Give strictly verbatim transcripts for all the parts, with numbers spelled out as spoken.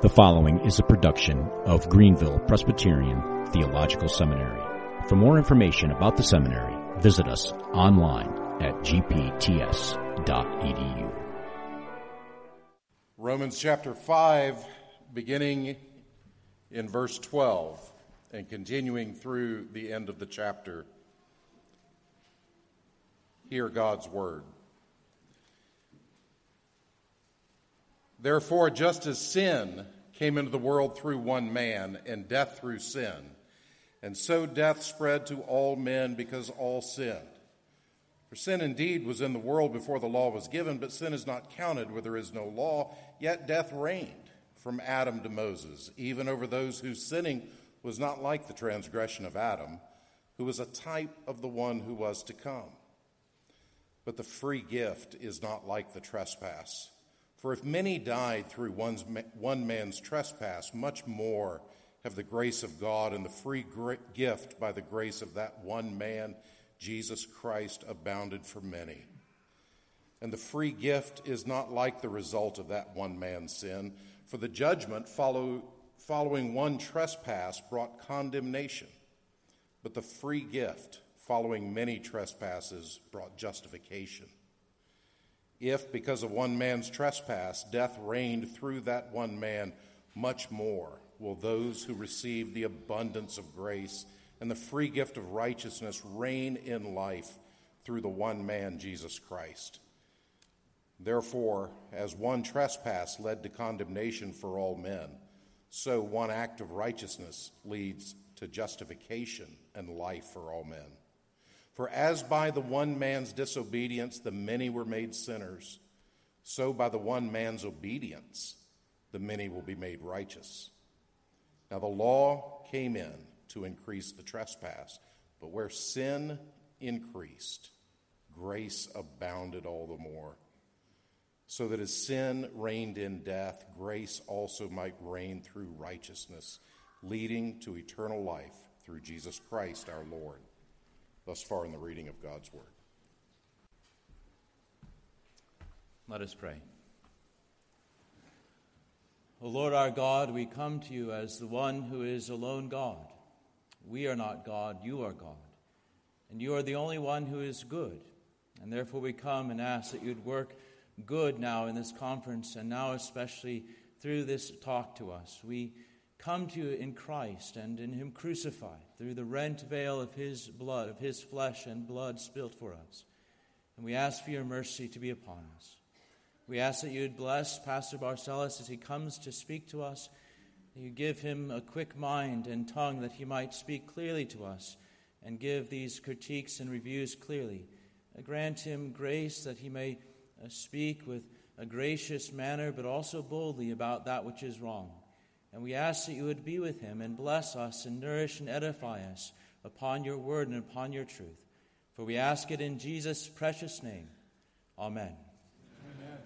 The following is a production of Greenville Presbyterian Theological Seminary. For more information about the seminary, visit us online at g p t s dot e d u. Romans chapter five, beginning in verse twelve and continuing through the end of the chapter. Hear God's word. Therefore, just as sin came into the world through one man, and death through sin, and so death spread to all men because all sinned. For sin indeed was in the world before the law was given, but sin is not counted where there is no law, yet death reigned from Adam to Moses, even over those whose sinning was not like the transgression of Adam, who was a type of the one who was to come. But the free gift is not like the trespass. For if many died through one's, one man's trespass, much more have the grace of God and the free gift by the grace of that one man, Jesus Christ, abounded for many. And the free gift is not like the result of that one man's sin, for the judgment follow, following one trespass brought condemnation, but the free gift following many trespasses brought justification. If, because of one man's trespass, death reigned through that one man, much more will those who receive the abundance of grace and the free gift of righteousness reign in life through the one man, Jesus Christ. Therefore, as one trespass led to condemnation for all men, so one act of righteousness leads to justification and life for all men. For as by the one man's disobedience the many were made sinners, so by the one man's obedience the many will be made righteous. Now the law came in to increase the trespass, but where sin increased, grace abounded all the more, so that as sin reigned in death, grace also might reign through righteousness, leading to eternal life through Jesus Christ our Lord. Thus far in the reading of God's word. Let us pray. O Lord our God, we come to you as the one who is alone God. We are not God, you are God. And you are the only one who is good. And therefore we come and ask that you'd work good now in this conference, and now especially through this talk to us. We come to you in Christ and in him crucified through the rent veil of his blood, of his flesh and blood spilt for us. And we ask for your mercy to be upon us. We ask that you would bless Pastor Barcelos as he comes to speak to us, that you give him a quick mind and tongue that he might speak clearly to us and give these critiques and reviews clearly. Uh, grant him grace that he may uh, speak with a gracious manner, but also boldly about that which is wrong. And we ask that you would be with him and bless us and nourish and edify us upon your word and upon your truth. For we ask it in Jesus' precious name. Amen. Amen.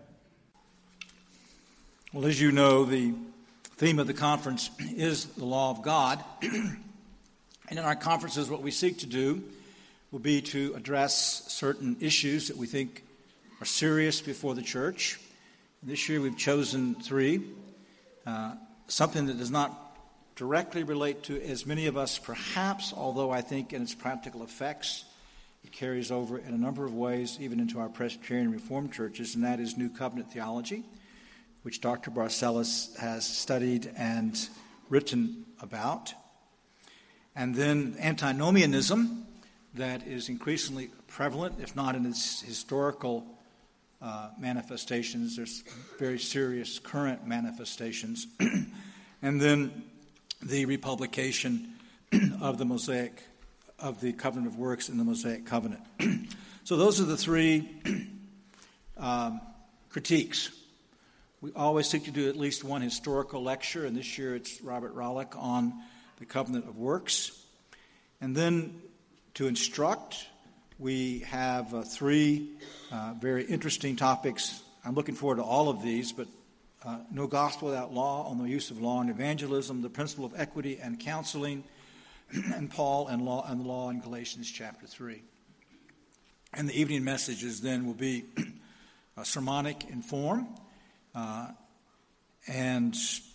Well, as you know, the theme of the conference is the law of God. And in our conferences, what we seek to do will be to address certain issues that we think are serious before the church. This year we've chosen three. Uh, Something that does not directly relate to as many of us perhaps, although I think in its practical effects it carries over in a number of ways even into our Presbyterian Reformed churches, and that is New Covenant theology, which Doctor Barcelos has studied and written about. And then antinomianism, that is increasingly prevalent, if not in its historical Uh, manifestations. There's very serious current manifestations. And then the republication of the Mosaic, of the covenant of works in the Mosaic covenant. So those are the three um, critiques. We always seek to do at least one historical lecture, and this year it's Robert Rollick on the covenant of works. And then to instruct, we have uh, three uh, very interesting topics. I'm looking forward to all of these, but uh, no gospel without law, on the use of law and evangelism, the principle of equity and counseling, and Paul and law and the law in Galatians chapter three. And the evening messages then will be uh, sermonic in form uh, and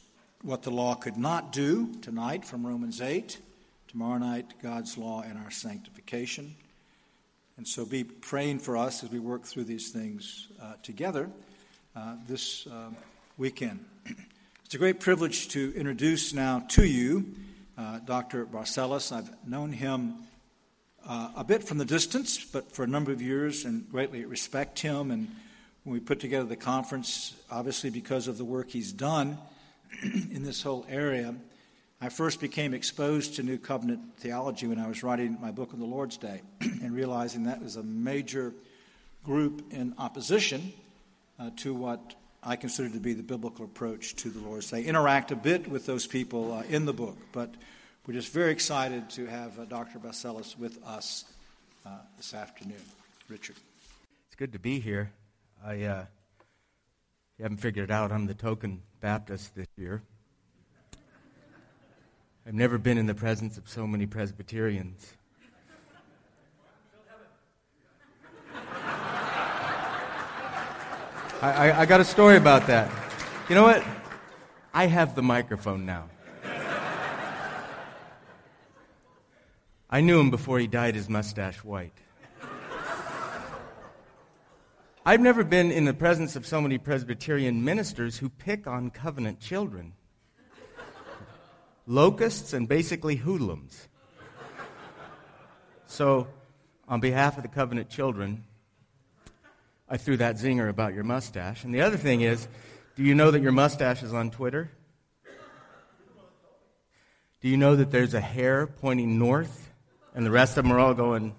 what the law could not do tonight from Romans eight. Tomorrow night, God's law and our sanctification. And so be praying for us as we work through these things uh, together uh, this uh, weekend. It's a great privilege to introduce now to you uh, Doctor Barcelos. I've known him uh, a bit from the distance, but for a number of years, and greatly respect him. And when we put together the conference, obviously because of the work he's done in this whole area, I first became exposed to New Covenant theology when I was writing my book on the Lord's Day and realizing that was a major group in opposition uh, to what I consider to be the biblical approach to the Lord's Day. Interact a bit with those people uh, in the book, but we're just very excited to have uh, Doctor Barcelos with us uh, this afternoon. Richard. It's good to be here. I uh, you haven't figured it out, I'm the token Baptist this year. I've never been in the presence of so many Presbyterians. I, I, I got a story about that. You know what? I have the microphone now. I knew him before he dyed his mustache white. I've never been in the presence of so many Presbyterian ministers who pick on covenant children. Locusts and basically hoodlums. So, on behalf of the covenant children, I threw that zinger about your mustache. And the other thing is, do you know that your mustache is on Twitter? Do you know that there's a hair pointing north, and the rest of them are all going...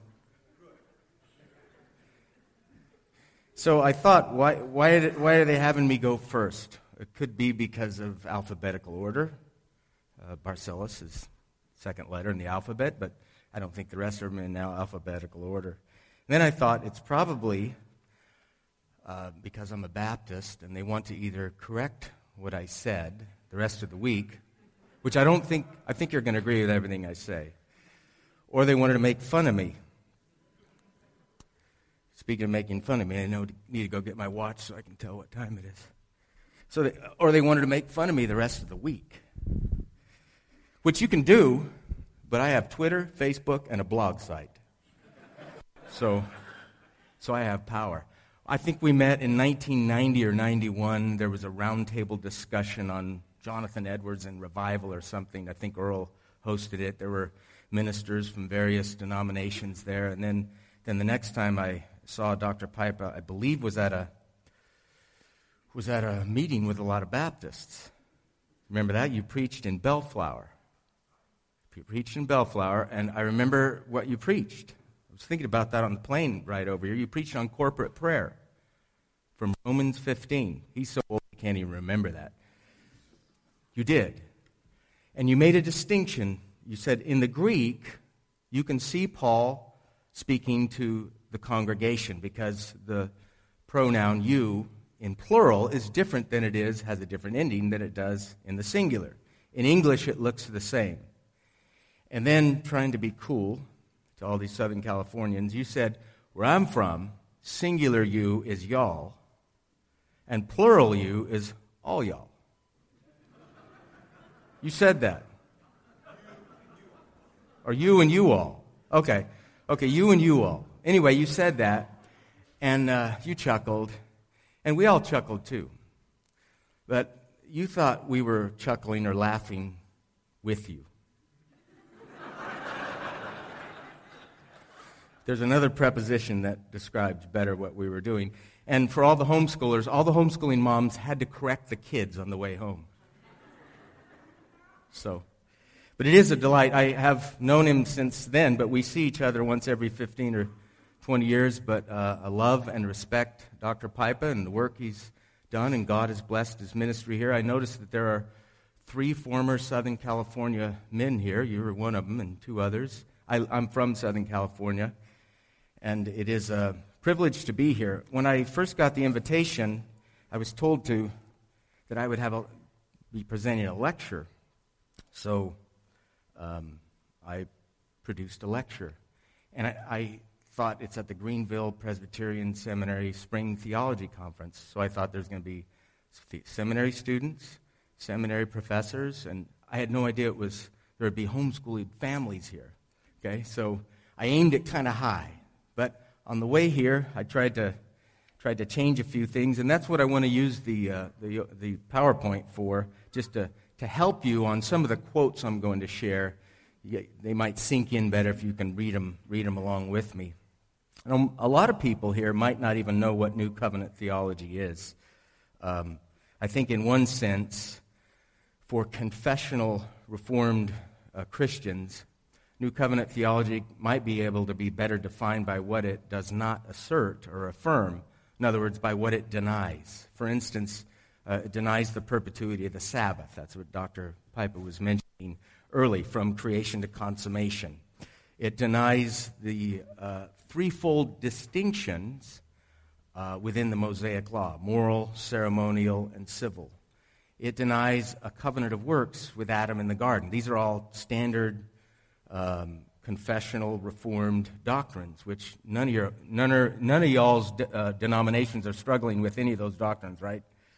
So I thought, why, why, did, why are they having me go first? It could be because of alphabetical order. Uh, Barcelos is second letter in the alphabet, but I don't think the rest of them are in now alphabetical order. And then I thought it's probably uh, because I'm a Baptist and they want to either correct what I said the rest of the week, which I don't think, I think you're going to agree with everything I say, or they wanted to make fun of me. Speaking of making fun of me, I know I need to go get my watch so I can tell what time it is. So, they, or they wanted to make fun of me the rest of the week. Which you can do, but I have Twitter, Facebook, and a blog site. So, so I have power. I think we met in nineteen ninety or ninety-one. There was a roundtable discussion on Jonathan Edwards and revival or something. I think Earl hosted it. There were ministers from various denominations there. And then, then the next time I saw Doctor Piper, I believe was at a was at a meeting with a lot of Baptists. Remember that? You preached in Bellflower. You preached in Bellflower, and I remember what you preached. I was thinking about that on the plane right over here. You preached on corporate prayer from Romans fifteen. He's so old he can't even remember that. You did. And you made a distinction. You said in the Greek, you can see Paul speaking to the congregation because the pronoun you in plural is different than it is, has a different ending than it does in the singular. In English, it looks the same. And then, trying to be cool to all these Southern Californians, you said, where I'm from, singular you is y'all, and plural you is all y'all. You said that. Or you and you all. Okay. Okay, you and you all. Anyway, you said that, and uh, you chuckled, and we all chuckled too. But you thought we were chuckling or laughing with you. There's another preposition that describes better what we were doing. And for all the homeschoolers, all the homeschooling moms had to correct the kids on the way home. So, but it is a delight. I have known him since then, but we see each other once every fifteen or twenty years. But uh, I love and respect Doctor Pipa and the work he's done, and God has blessed his ministry here. I noticed that there are three former Southern California men here. You were one of them, and two others. I, I'm from Southern California. And it is a privilege to be here. When I first got the invitation, I was told to that I would have a, be presenting a lecture. So um, I produced a lecture. And I, I thought it's at the Greenville Presbyterian Seminary Spring Theology Conference. So I thought there's going to be seminary students, seminary professors, and I had no idea it was there would be homeschooling families here. Okay, so I aimed it kind of high, but on the way here, I tried to tried to change a few things, and that's what I want to use the uh, the the PowerPoint for, just to to help you on some of the quotes I'm going to share. They might sink in better if you can read them read them along with me. And a lot of people here might not even know what New Covenant theology is. Um, I think in one sense, for confessional Reformed uh, Christians, New Covenant theology might be able to be better defined by what it does not assert or affirm. In other words, by what it denies. For instance, uh, it denies the perpetuity of the Sabbath. That's what Doctor Piper was mentioning early, from creation to consummation. It denies the uh, threefold distinctions uh, within the Mosaic Law: moral, ceremonial, and civil. It denies a covenant of works with Adam in the garden. These are all standard um, confessional Reformed doctrines, which none of your none, are, none of y'all's de, uh, denominations are struggling with any of those doctrines, right?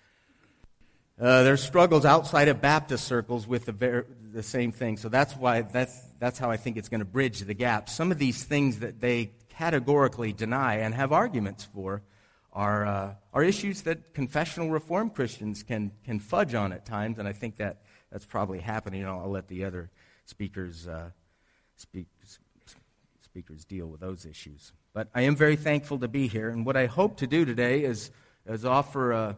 Uh, there's struggles outside of Baptist circles with the ver- the same thing. So that's why that's that's how I think it's going to bridge the gap. Some of these things that they categorically deny and have arguments for are uh, are issues that confessional Reformed Christians can can fudge on at times, and I think that that's probably happening. I'll, I'll let the other speakers uh, speak, speakers deal with those issues. But I am very thankful to be here, and what I hope to do today is is offer Uh,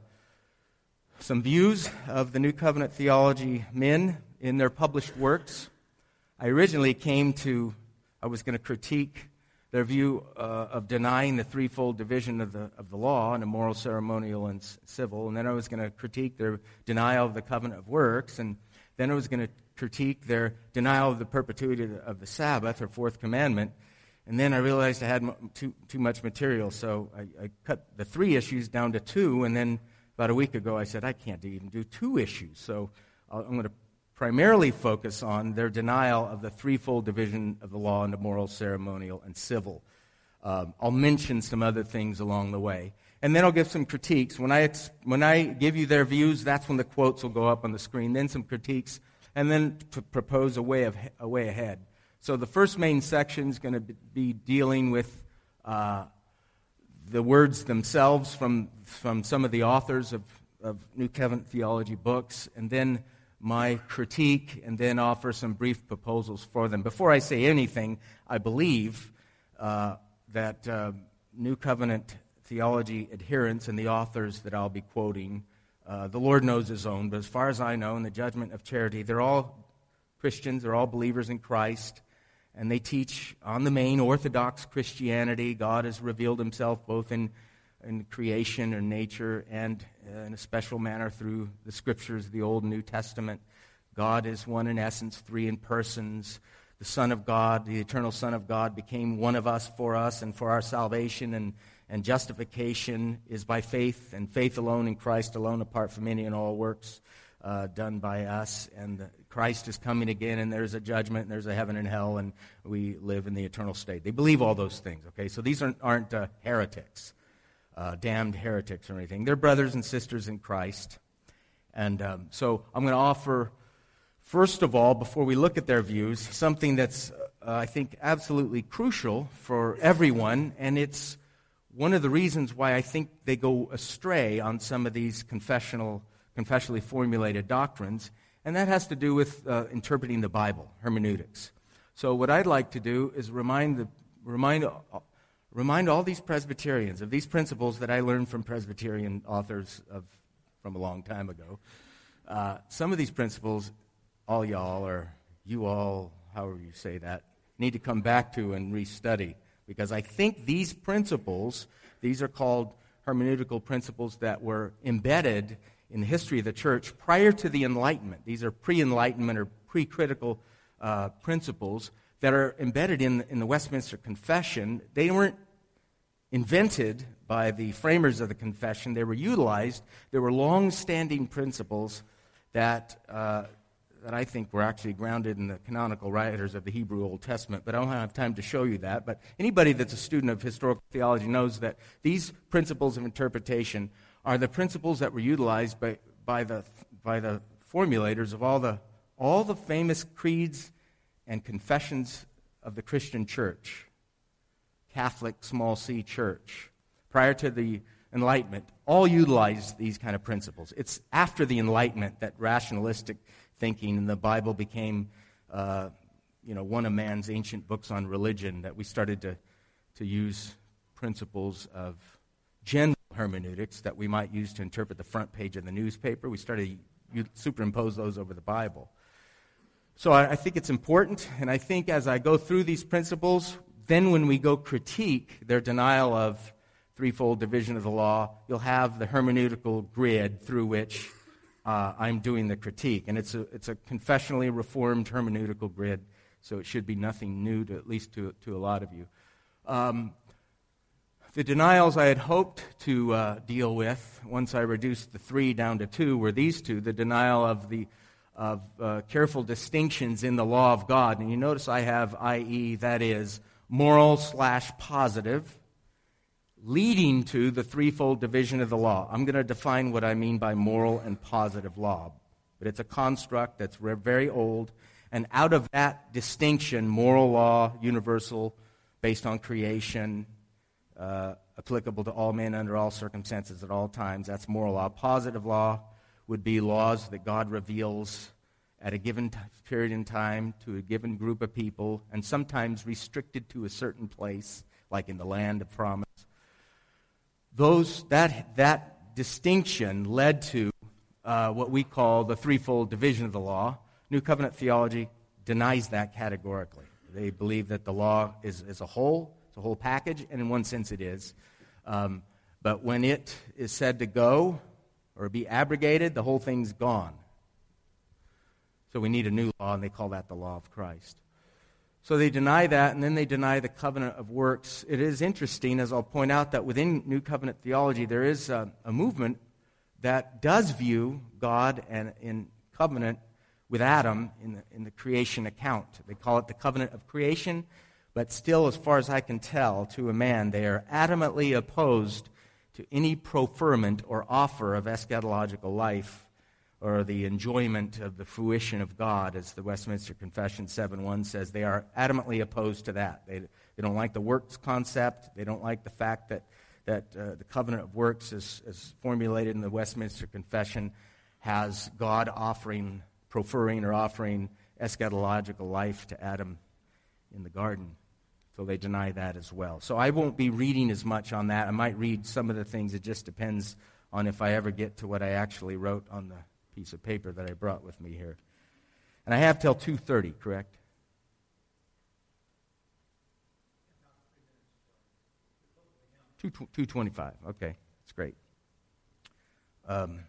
some views of the New Covenant theology men in their published works. I originally came to, I was going to critique their view uh, of denying the threefold division of the of the law into moral, ceremonial, and c- civil, and then I was going to critique their denial of the covenant of works, and then I was going to critique their denial of the perpetuity of the, of the Sabbath, or fourth commandment, and then I realized I had m- too too much material, so I, I cut the three issues down to two, and then about a week ago, I said, I can't even do two issues. So I'm going to primarily focus on their denial of the threefold division of the law into moral, ceremonial, and civil. Um, I'll mention some other things along the way. And then I'll give some critiques. When I ex- when I give you their views, that's when the quotes will go up on the screen. Then some critiques, and then to propose a way of a way ahead. So the first main section is going to be dealing with Uh, the words themselves from from some of the authors of, of New Covenant theology books, and then my critique, and then offer some brief proposals for them. Before I say anything, I believe uh, that uh, New Covenant theology adherents and the authors that I'll be quoting, uh, the Lord knows His own, but as far as I know, in the judgment of charity, they're all Christians, they're all believers in Christ, and they teach on the main Orthodox Christianity. God has revealed Himself both in, in creation or nature and uh, in a special manner through the Scriptures of the Old and New Testament. God is one in essence, three in persons. The Son of God, the eternal Son of God, became one of us for us and for our salvation, and, and justification is by faith, and faith alone in Christ alone, apart from any and all works uh, done by us. And the, Christ is coming again, and there's a judgment, and there's a heaven and hell, and we live in the eternal state. They believe all those things, okay? So these aren't, aren't uh, heretics, uh, damned heretics or anything. They're brothers and sisters in Christ. And um, so I'm going to offer, first of all, before we look at their views, something that's, uh, I think, absolutely crucial for everyone, and it's one of the reasons why I think they go astray on some of these confessional, confessionally formulated doctrines. And that has to do with uh, interpreting the Bible, hermeneutics. So what I'd like to do is remind the, remind, uh, remind all these Presbyterians of these principles that I learned from Presbyterian authors of, from a long time ago. Uh, some of these principles, all y'all, or you all, however you say that, need to come back to and restudy. Because I think these principles, these are called hermeneutical principles that were embedded in the history of the church prior to the Enlightenment. These are pre-Enlightenment or pre-critical uh, principles that are embedded in, in the Westminster Confession. They weren't invented by the framers of the Confession. They were utilized. There were long-standing principles that uh, that I think were actually grounded in the canonical writers of the Hebrew Old Testament, but I don't have time to show you that. But anybody that's a student of historical theology knows that these principles of interpretation are the principles that were utilized by, by the by the formulators of all the all the famous creeds and confessions of the Christian church, Catholic small c church, prior to the Enlightenment, all utilized these kind of principles. It's after the Enlightenment that rationalistic thinking in the Bible became, uh, you know, one of man's ancient books on religion, that we started to, to use principles of general hermeneutics that we might use to interpret the front page of the newspaper. We started to superimpose those over the Bible. So I, I think it's important, and I think as I go through these principles, then when we go critique their denial of threefold division of the law, you'll have the hermeneutical grid through which uh, I'm doing the critique. And it's a, it's a confessionally reformed hermeneutical grid, so it should be nothing new, to at least to, to a lot of you. Um, the denials I had hoped to uh, deal with, once I reduced the three down to two, were these two: the denial of the of uh, careful distinctions in the law of God. And you notice I have that is, that is, moral slash positive, leading to the threefold division of the law. I'm going to define what I mean by moral and positive law. But it's a construct that's very old. And out of that distinction, moral law, universal, based on creation, uh, applicable to all men under all circumstances at all times, that's moral law. Positive law would be laws that God reveals at a given t- period in time to a given group of people, and sometimes restricted to a certain place, like in the land of promise. Those that that distinction led to uh, what we call the threefold division of the law. New Covenant theology denies that categorically. They believe that the law is, is a whole, it's a whole package, and in one sense it is. Um, but when it is said to go or be abrogated, the whole thing's gone. So we need a new law, and they call that the law of Christ. So they deny that, and then they deny the covenant of works. It is interesting, as I'll point out, that within New Covenant theology, there is a, a movement that does view God and in covenant with Adam in the, in the creation account. They call it the covenant of creation, but still, as far as I can tell, to a man, they are adamantly opposed to any preferment or offer of eschatological life or the enjoyment of the fruition of God, as the Westminster Confession seven one says. They are adamantly opposed to that. They, they don't like the works concept. They don't like the fact that, that uh, the covenant of works, as, as formulated in the Westminster Confession, has God offering, preferring or offering eschatological life to Adam in the garden. So they deny that as well. So I won't be reading as much on that. I might read some of the things. It just depends on if I ever get to what I actually wrote on the piece of paper that I brought with me here. And I have till two thirty, correct? two twenty-five. Okay, that's great. Um,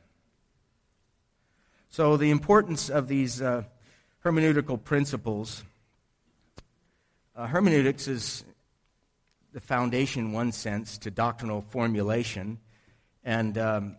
so the importance of these uh, hermeneutical principles. Uh, hermeneutics is the foundation, in one sense, to doctrinal formulation, and um,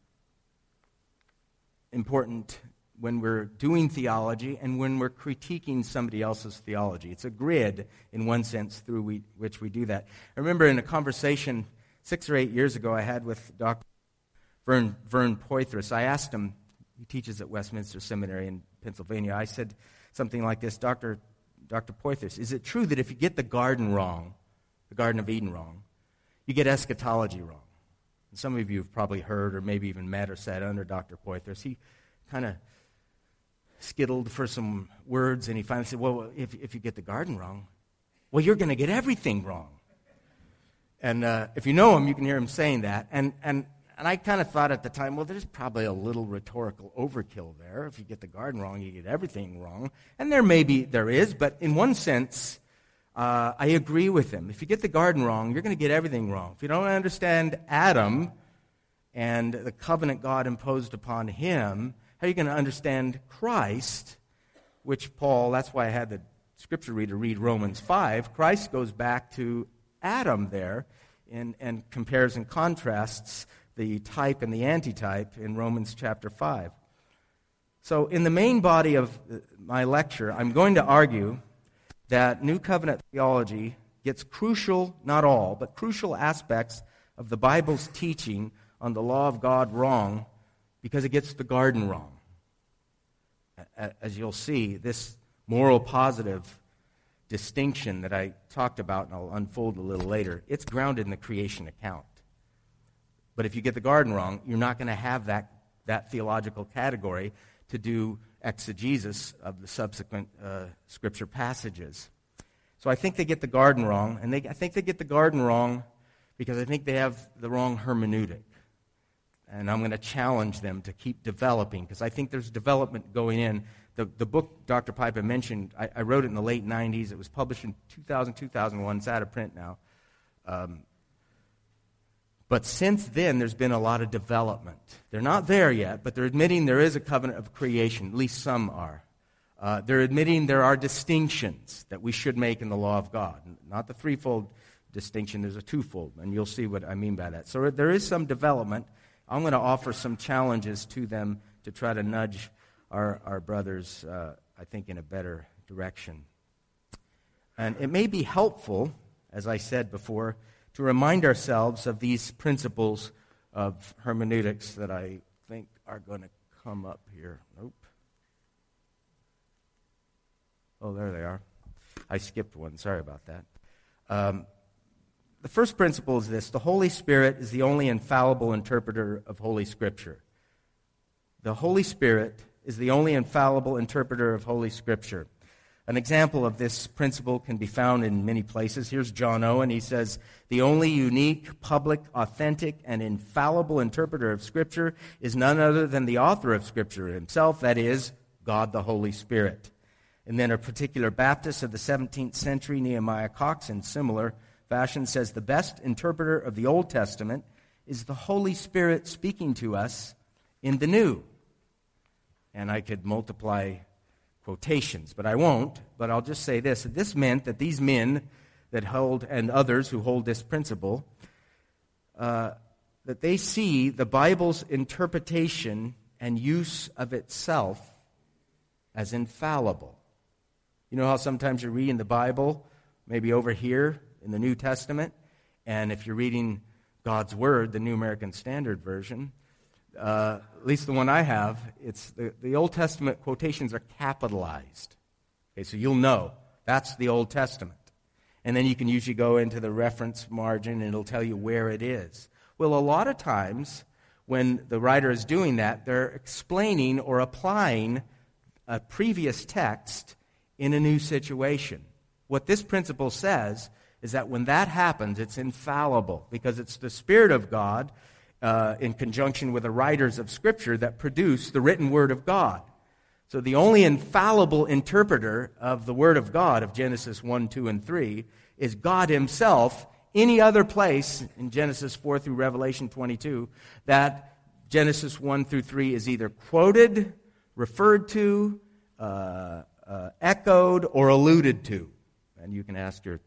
important when we're doing theology and when we're critiquing somebody else's theology. It's a grid, in one sense, through we, which we do that. I remember in a conversation six or eight years ago I had with Doctor Vern, Vern Poythress. I asked him, he teaches at Westminster Seminary in Pennsylvania, I said something like this: Doctor Doctor Poythress, is it true that if you get the garden wrong, the Garden of Eden wrong, you get eschatology wrong? And some of you have probably heard or maybe even met or sat under Doctor Poythress. He kind of skittled for some words, and he finally said, well, if, if you get the garden wrong, well, you're going to get everything wrong. And uh, if you know him, you can hear him saying that. And, and, and I kind of thought at the time, well, there's probably a little rhetorical overkill there. If you get the garden wrong, you get everything wrong. And there maybe there is, but in one sense, Uh, I agree with him. If you get the garden wrong, you're going to get everything wrong. If you don't understand Adam and the covenant God imposed upon him, how are you going to understand Christ, which Paul, that's why I had the scripture reader read Romans five. Christ goes back to Adam there and, and compares and contrasts the type and the antitype in Romans chapter five. So in the main body of my lecture, I'm going to argue that New Covenant theology gets crucial, not all, but crucial aspects of the Bible's teaching on the law of God wrong because it gets the garden wrong. as you'll see, this moral positive distinction that I talked about, and I'll unfold a little later, it's grounded in the creation account. But if you get the garden wrong, you're not going to have that, that theological category to do exegesis of the subsequent uh, scripture passages. So I think they get the garden wrong, and they, I think they get the garden wrong because I think they have the wrong hermeneutic. And I'm going to challenge them to keep developing, because I think there's development going in. The, the book Doctor Pipa mentioned, I, I wrote it in the late nineties. It was published in two thousand, two thousand one. It's out of print now. Um, but since then, there's been a lot of development. They're not there yet, but they're admitting there is a covenant of creation. At least some are. Uh, they're admitting there are distinctions that we should make in the law of God. Not the threefold distinction, there's a twofold, and you'll see what I mean by that. So there is some development. I'm going to offer some challenges to them to try to nudge our, our brothers, uh, I think, in a better direction. And it may be helpful, as I said before, to remind ourselves of these principles of hermeneutics that I think are going to come up here. Nope. Oh, there they are. I skipped one. Sorry about that. Um, the first principle is this: the Holy Spirit is the only infallible interpreter of Holy Scripture. The Holy Spirit is the only infallible interpreter of Holy Scripture. An example of this principle can be found in many places. Here's John Owen. He says, "The only unique, public, authentic, and infallible interpreter of Scripture is none other than the author of Scripture himself, that is, God the Holy Spirit." And then a particular Baptist of the seventeenth century, Nehemiah Cox, in similar fashion, says, "The best interpreter of the Old Testament is the Holy Spirit speaking to us in the New." And I could multiply quotations, but I won't. But I'll just say this. This meant that these men that hold, and others who hold this principle, uh, that they see the Bible's interpretation and use of itself as infallible. You know how sometimes you're reading the Bible, maybe over here in the New Testament, and if you're reading God's Word, the New American Standard Version, uh, at least the one I have, it's the, the Old Testament quotations are capitalized. Okay, so you'll know that's the Old Testament. And then you can usually go into the reference margin and it'll tell you where it is. Well, a lot of times when the writer is doing that, they're explaining or applying a previous text in a new situation. What this principle says is that when that happens, it's infallible, because it's the Spirit of God uh, in conjunction with the writers of Scripture that produce the written Word of God. So the only infallible interpreter of the Word of God, of Genesis one, two, and three, is God Himself. Any other place in Genesis four through Revelation twenty-two that Genesis one through three is either quoted, referred to, uh, uh, echoed, or alluded to. And you can ask your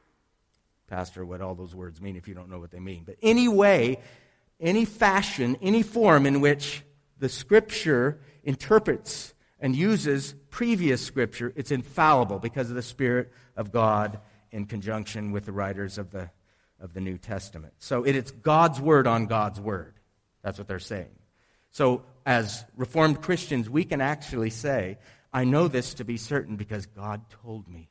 pastor what all those words mean if you don't know what they mean. But any way, any fashion, any form in which the Scripture interprets and uses previous Scripture, it's infallible because of the Spirit of God in conjunction with the writers of the of the New Testament. So it, it's God's Word on God's Word. That's what they're saying. So as Reformed Christians, we can actually say, I know this to be certain because God told me.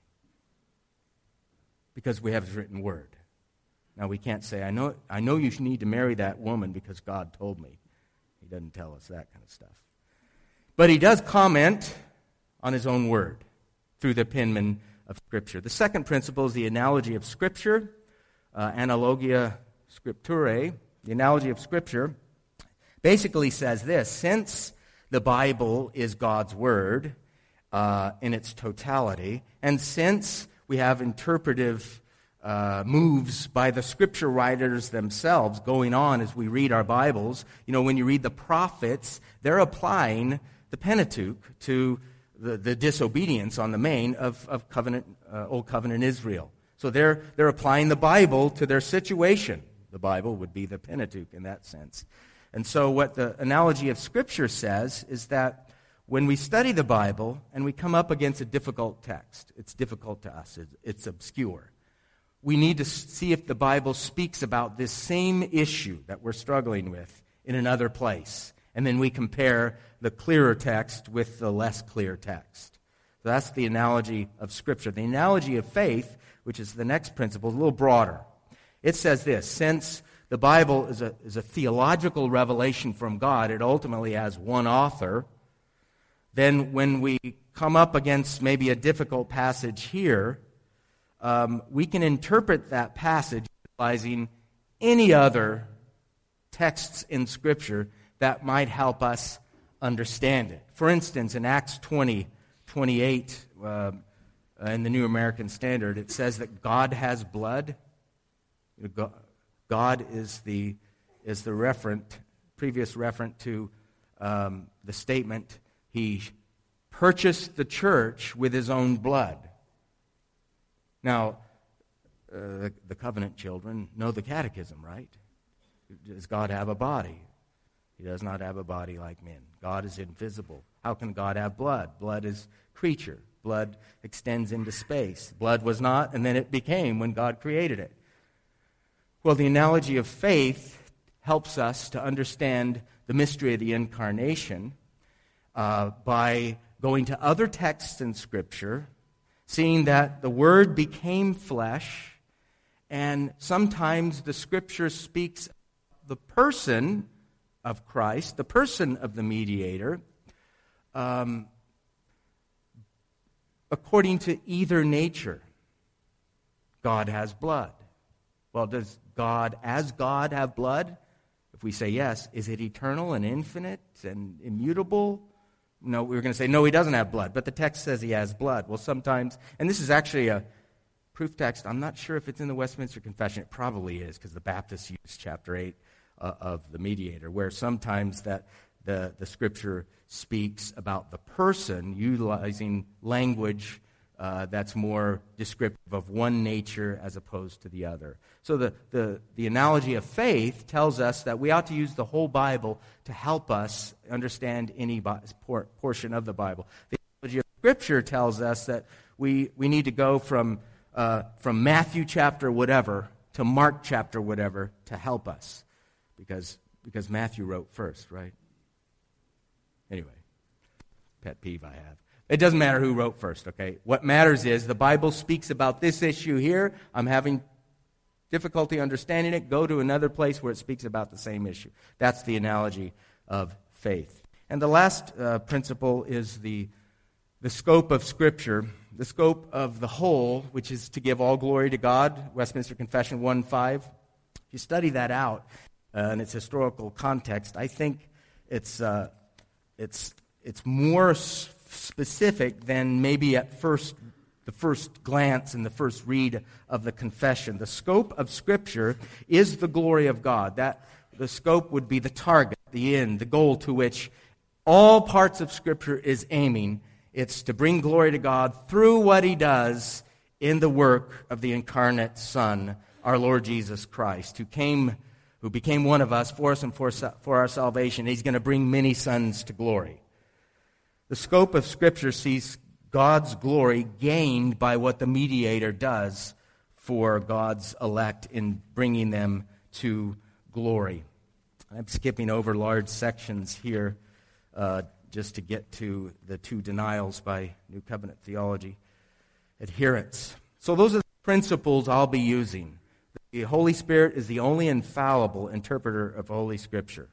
Because we have His written Word. Now we can't say, I know I know you need to marry that woman because God told me. He doesn't tell us that kind of stuff. But He does comment on His own Word through the penman of Scripture. The second principle is the analogy of Scripture, uh, analogia scripturae. The analogy of Scripture basically says this: since the Bible is God's Word uh, in its totality, and since we have interpretive uh, moves by the Scripture writers themselves going on as we read our Bibles, you know, when you read the prophets, they're applying the Pentateuch to the, the disobedience on the main of, of covenant, uh, Old Covenant Israel. So they're, they're applying the Bible to their situation. The Bible would be the Pentateuch in that sense. And so what the analogy of Scripture says is that when we study the Bible and we come up against a difficult text, it's difficult to us, it's obscure, we need to see if the Bible speaks about this same issue that we're struggling with in another place. And then we compare the clearer text with the less clear text. So that's the analogy of Scripture. The analogy of faith, which is the next principle, is a little broader. It says this: since the Bible is a, is a theological revelation from God, it ultimately has one author, then when we come up against maybe a difficult passage here, um, we can interpret that passage utilizing any other texts in Scripture that might help us understand it. For instance, in Acts twenty, twenty-eight, uh, in the New American Standard, it says that God has blood. God is the is the referent, previous referent to um, the statement, He purchased the church with His own blood. Now, uh, the, the covenant children know the catechism, right? Does God have a body? He does not have a body like men. God is invisible. How can God have blood? Blood is creature. Blood extends into space. Blood was not, and then it became when God created it. Well, the analogy of faith helps us to understand the mystery of the incarnation uh, by going to other texts in Scripture, seeing that the Word became flesh, and sometimes the Scripture speaks of the person of Christ, the person of the mediator, um, according to either nature. God has blood. Well, does God, as God, have blood? If we say yes, is it eternal and infinite and immutable? No, we're going to say, no, He doesn't have blood, but the text says He has blood. Well, sometimes, and this is actually a proof text. I'm not sure if it's in the Westminster Confession. It probably is, because the Baptists use chapter eight uh, of the mediator, where sometimes that the, the Scripture speaks about the person utilizing language uh, that's more descriptive of one nature as opposed to the other. So the, the, the analogy of faith tells us that we ought to use the whole Bible to help us understand any por- portion of the Bible. The analogy of Scripture tells us that we, we need to go from, uh, from Matthew chapter whatever to Mark chapter whatever to help us, because, because Matthew wrote first, right? Anyway, pet peeve I have. It doesn't matter who wrote first, okay? What matters is the Bible speaks about this issue here. I'm having difficulty understanding it. Go to another place where it speaks about the same issue. That's the analogy of faith. And the last uh, principle is the, the scope of Scripture, the scope of the whole, which is to give all glory to God, Westminster Confession one five. If you study that out uh, in its historical context, I think it's uh, it's it's more s- specific than maybe at first the first glance and the first read of the confession. The scope of Scripture is the glory of God. That the scope would be the target, the end, the goal to which all parts of Scripture is aiming. It's to bring glory to God through what He does in the work of the incarnate Son, our Lord Jesus Christ, who came, who became one of us for us and for, for our salvation. He's going to bring many sons to glory. The scope of Scripture sees God's glory gained by what the mediator does for God's elect in bringing them to glory. I'm skipping over large sections here uh, just to get to the two denials by New Covenant theology. Adherence. So those are the principles I'll be using. The Holy Spirit is the only infallible interpreter of Holy Scripture.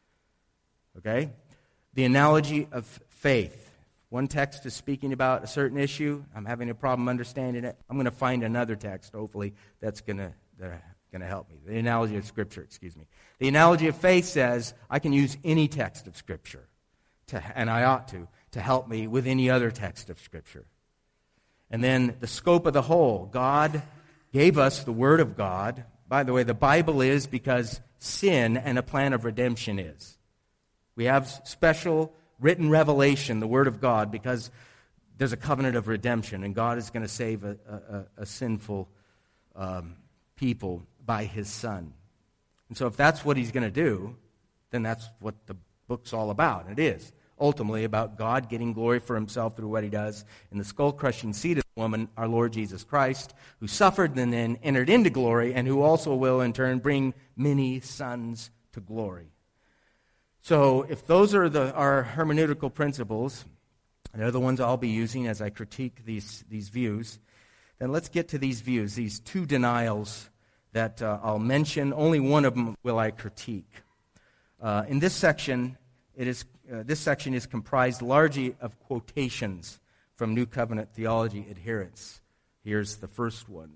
Okay? The analogy of faith. One text is speaking about a certain issue. I'm having a problem understanding it. I'm going to find another text, hopefully, that's going to that's going to help me. The analogy of Scripture, excuse me. The analogy of faith says I can use any text of Scripture, to, and I ought to, to help me with any other text of Scripture. And then the scope of the whole. God gave us the Word of God. By the way, the Bible is because sin and a plan of redemption is. We have special written revelation, the Word of God, because there's a covenant of redemption, and God is going to save a, a, a sinful um, people by His Son. And so if that's what He's going to do, then that's what the book's all about. It is ultimately about God getting glory for Himself through what He does in the skull-crushing seed of the woman, our Lord Jesus Christ, who suffered and then entered into glory, and who also will in turn bring many sons to glory. So if those are the, our hermeneutical principles, and they're the ones I'll be using as I critique these, these views, then let's get to these views, these two denials that uh, I'll mention. Only one of them will I critique. Uh, in this section, it is uh, this section is comprised largely of quotations from New Covenant theology adherents. Here's the first one,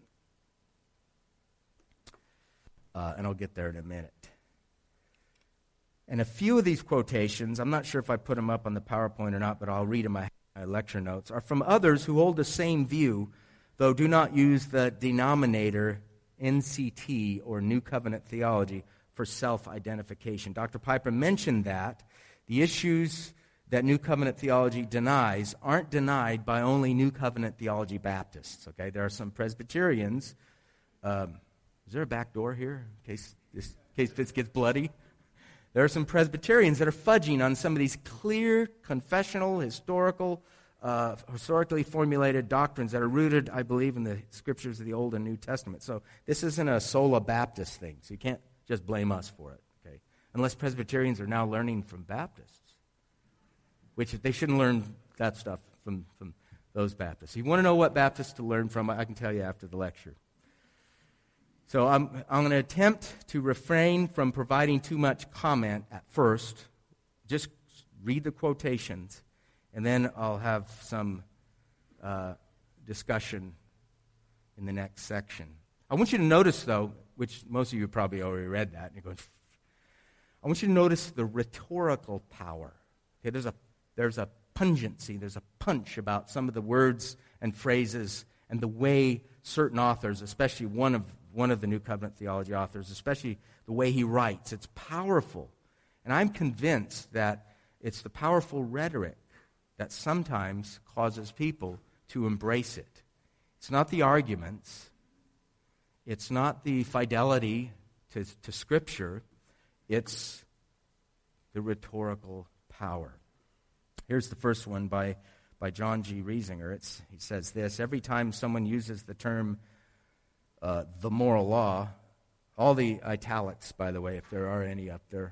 uh, and I'll get there in a minute. And a few of these quotations, I'm not sure if I put them up on the PowerPoint or not, but I'll read in my, my lecture notes, are from others who hold the same view, though do not use the denominator N C T or New Covenant theology for self-identification. Doctor Piper mentioned that the issues that New Covenant theology denies aren't denied by only New Covenant theology Baptists. Okay, there are some Presbyterians. Um, is there a back door here in case this, in case this gets bloody? There are some Presbyterians that are fudging on some of these clear, confessional, historical, uh, historically formulated doctrines that are rooted, I believe, in the scriptures of the Old and New Testament. So this isn't a sola Baptist thing, so you can't just blame us for it, okay? Unless Presbyterians are now learning from Baptists, which they shouldn't learn that stuff from, from those Baptists. If you want to know what Baptists to learn from, I can tell you after the lecture. So I'm, I'm going to attempt to refrain from providing too much comment at first. Just read the quotations, and then I'll have some uh, discussion in the next section. I want you to notice, though, which most of you probably already read that, and you're going, I want you to notice the rhetorical power. Okay, there's a there's a pungency, there's a punch about some of the words and phrases and the way certain authors, especially one of one of the New Covenant theology authors, especially the way he writes. It's powerful. And I'm convinced that it's the powerful rhetoric that sometimes causes people to embrace it. It's not the arguments. It's not the fidelity to, to Scripture. It's the rhetorical power. Here's the first one by, by John G. Riesinger. It's, he says this: every time someone uses the term Uh, the moral law, all the italics, by the way, if there are any up there,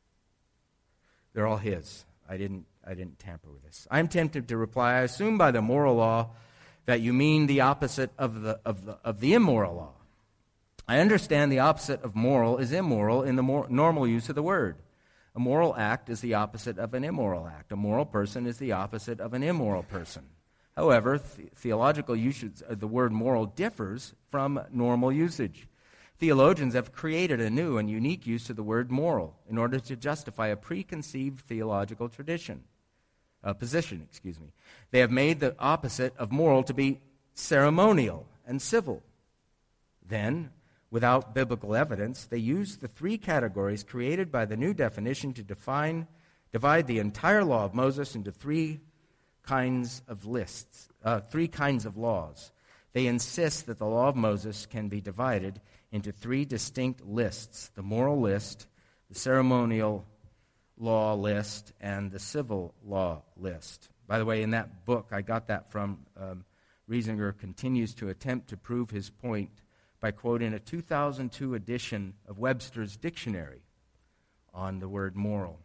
they're all his. I didn't I didn't tamper with this. I'm tempted to reply, I assume by the moral law that you mean the opposite of the of the of the immoral law. I understand the opposite of moral is immoral in the more normal use of the word. A moral act is the opposite of an immoral act. A moral person is the opposite of an immoral person. However, the theological usage of the word moral differs from normal usage. Theologians have created a new and unique use of the word moral in order to justify a preconceived theological tradition, uh, position, excuse me. They have made the opposite of moral to be ceremonial and civil. Then, without biblical evidence, they use the three categories created by the new definition to define, divide the entire law of Moses into three kinds of lists, uh, three kinds of laws. They insist that the law of Moses can be divided into three distinct lists: the moral list, the ceremonial law list, and the civil law list. By the way, in that book, I got that from, um, Riesinger continues to attempt to prove his point by quoting a two thousand two edition of Webster's Dictionary on the word moral.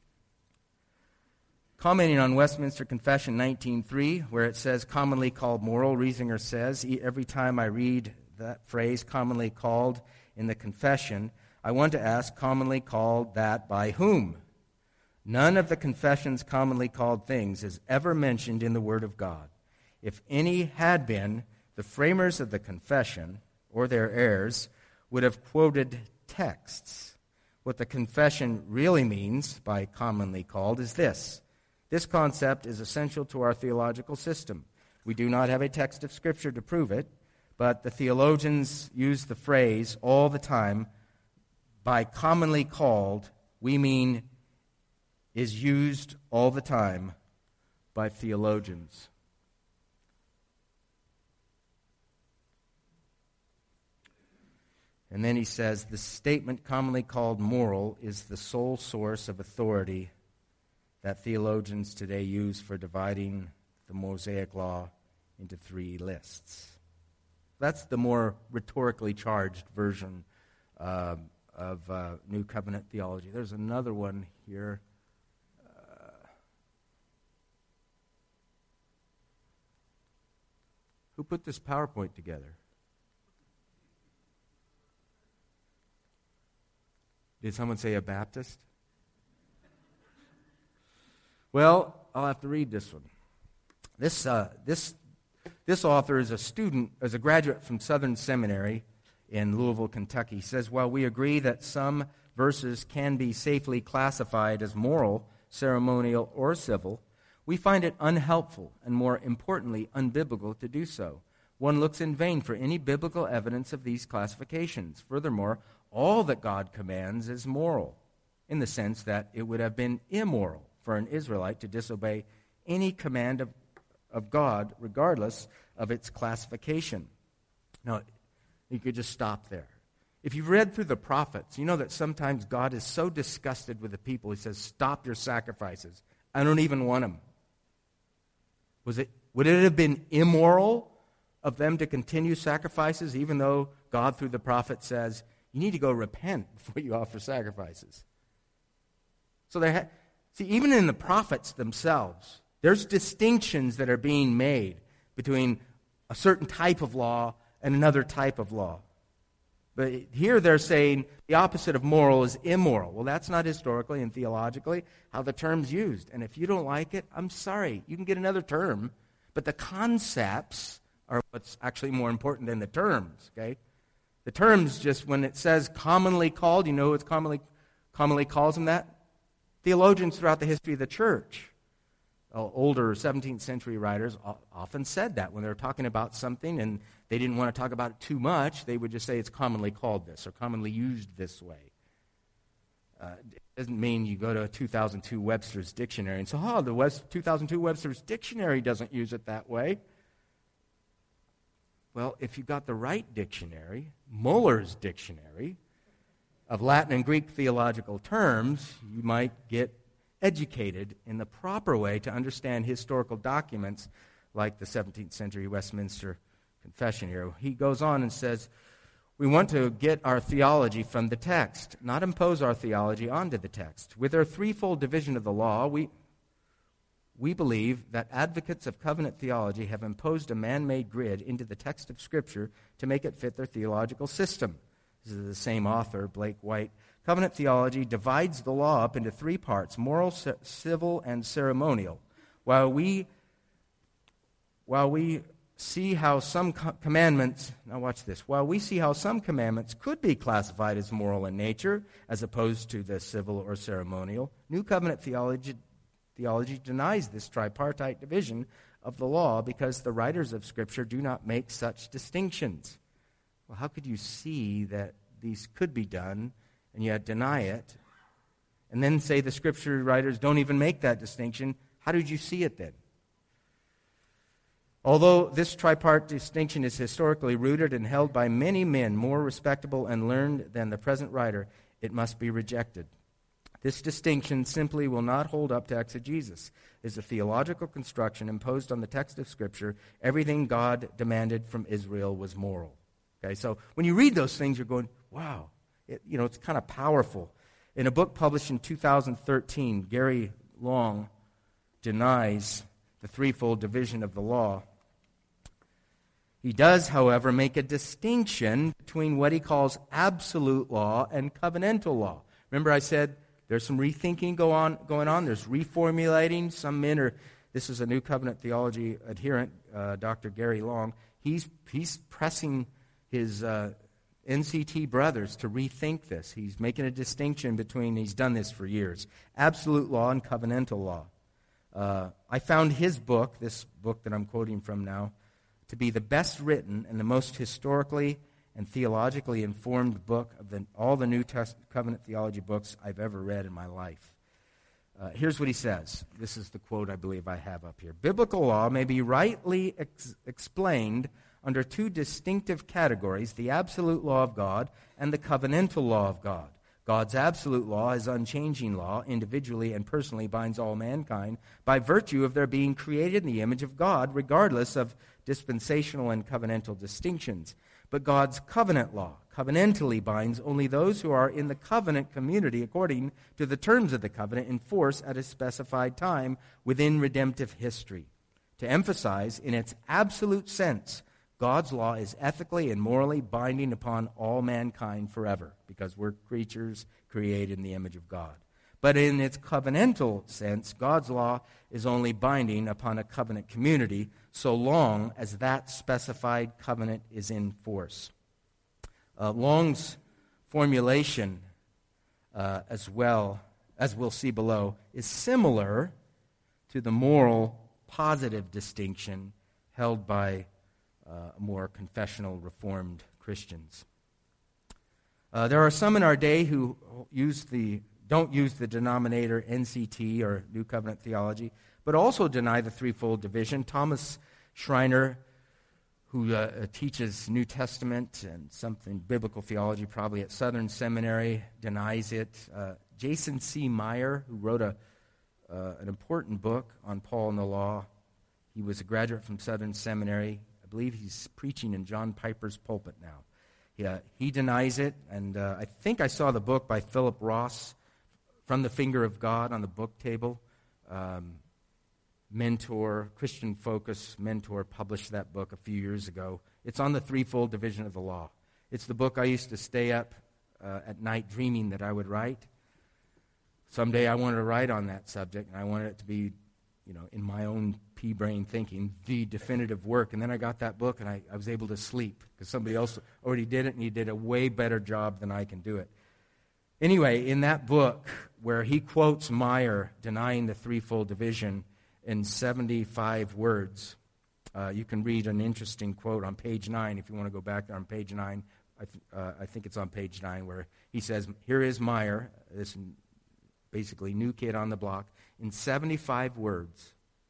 Commenting on Westminster Confession nineteen three, where it says commonly called moral, Riesinger says, every time I read that phrase, commonly called, in the confession, I want to ask, commonly called that by whom? None of the confession's commonly called things is ever mentioned in the Word of God. If any had been, the framers of the confession, or their heirs, would have quoted texts. What the confession really means by commonly called is this: this concept is essential to our theological system. We do not have a text of Scripture to prove it, but the theologians use the phrase all the time. By commonly called, we mean is used all the time by theologians. And then he says, the statement commonly called moral is the sole source of authority that theologians today use for dividing the Mosaic Law into three lists. That's the more rhetorically charged version uh, of uh, New Covenant theology. There's another one here. Uh, who put this PowerPoint together? Did someone say a Baptist? Well, I'll have to read this one. This uh, this this author is a student, as a graduate from Southern Seminary in Louisville, Kentucky. He says, while we agree that some verses can be safely classified as moral, ceremonial, or civil, we find it unhelpful and, more importantly, unbiblical to do so. One looks in vain for any biblical evidence of these classifications. Furthermore, all that God commands is moral, in the sense that it would have been immoral for an Israelite to disobey any command of, of God, regardless of its classification. Now, you could just stop there. If you've read through the prophets, you know that sometimes God is so disgusted with the people, he says, stop your sacrifices. I don't even want them. Was it, would it have been immoral of them to continue sacrifices, even though God, through the prophet, says, you need to go repent before you offer sacrifices? So there, ha- see, even in the prophets themselves, there's distinctions that are being made between a certain type of law and another type of law. But here they're saying the opposite of moral is immoral. Well, that's not historically and theologically how the term's used. And if you don't like it, I'm sorry. You can get another term. But the concepts are what's actually more important than the terms, okay? The terms, just when it says commonly called, you know who it's commonly, commonly calls them that? Theologians throughout the history of the church. Uh, older seventeenth century writers o- often said that when they were talking about something and they didn't want to talk about it too much, they would just say it's commonly called this or commonly used this way. Uh, it doesn't mean you go to a two thousand two Webster's Dictionary and say, oh, the West, two thousand two Webster's Dictionary doesn't use it that way. Well, if you got the right dictionary, Muller's Dictionary of Latin and Greek theological terms, you might get educated in the proper way to understand historical documents like the seventeenth century Westminster Confession here. He goes on and says, we want to get our theology from the text, not impose our theology onto the text. With our threefold division of the law, we... We believe that advocates of covenant theology have imposed a man-made grid into the text of Scripture to make it fit their theological system. This is the same author, Blake White. Covenant theology divides the law up into three parts, moral, c- civil, and ceremonial. While we, while we see how some co- commandments, now watch this, while we see how some commandments could be classified as moral in nature, as opposed to the civil or ceremonial, New Covenant theology Theology denies this tripartite division of the law because the writers of Scripture do not make such distinctions. Well, how could you see that these could be done and yet deny it? And then say the Scripture writers don't even make that distinction. How did you see it then? Although this tripart distinction is historically rooted and held by many men more respectable and learned than the present writer, it must be rejected. This distinction simply will not hold up to exegesis. It is a theological construction imposed on the text of Scripture. Everything God demanded from Israel was moral. Okay, so when you read those things, you're going, wow, it, you know, it's kind of powerful. In a book published in two thousand thirteen, Gary Long denies the threefold division of the law. He does, however, make a distinction between what he calls absolute law and covenantal law. Remember I said there's some rethinking go on, going on. There's reformulating. Some men are, this is a New Covenant theology adherent, uh, Doctor Gary Long. He's, he's pressing his uh, N C T brothers to rethink this. He's making a distinction between, he's done this for years, absolute law and covenantal law. Uh, I found his book, this book that I'm quoting from now, to be the best written and the most historically and theologically informed book of the, all the New Test, Covenant theology books I've ever read in my life. Uh, here's what he says. This is the quote I believe I have up here. Biblical law may be rightly ex- explained under two distinctive categories, the absolute law of God and the covenantal law of God. God's absolute law is unchanging law, individually and personally binds all mankind by virtue of their being created in the image of God, regardless of dispensational and covenantal distinctions. but God's covenant law covenantally binds only those who are in the covenant community according to the terms of the covenant in force at a specified time within redemptive history. To emphasize, in its absolute sense, God's law is ethically and morally binding upon all mankind forever, because we're creatures created in the image of God. But in its covenantal sense, God's law is only binding upon a covenant community so long as that specified covenant is in force. Uh, Long's formulation, uh, as well, as we'll see below, is similar to the moral positive distinction held by uh, more confessional Reformed Christians. Uh, there are some in our day who use the don't use the denominator N C T or New Covenant theology, but also deny the threefold division. Thomas Schreiner, who uh, teaches New Testament and something biblical theology probably at Southern Seminary, denies it. Uh, Jason C. Meyer, who wrote a uh, an important book on Paul and the law. He was a graduate from Southern Seminary. I believe he's preaching in John Piper's pulpit now. He, uh, he denies it, and uh, I think I saw the book by Philip Ross, From the Finger of God, on the book table. Um, Mentor, Christian Focus Mentor, published that book a few years ago. It's on the threefold division of the law. It's the book I used to stay up uh, at night dreaming that I would write. Someday I wanted to write on that subject, and I wanted it to be, you know, in my own pea-brain thinking, the definitive work. And then I got that book, and I, I was able to sleep, because somebody else already did it, and he did a way better job than I can do it. Anyway, in that book, where he quotes Meyer denying the threefold division in seventy-five words, uh, you can read an interesting quote on page nine, if you want to go back there on page nine. I, th- uh, I think it's on page nine, where he says, here is Meyer, this basically new kid on the block, in seventy-five words,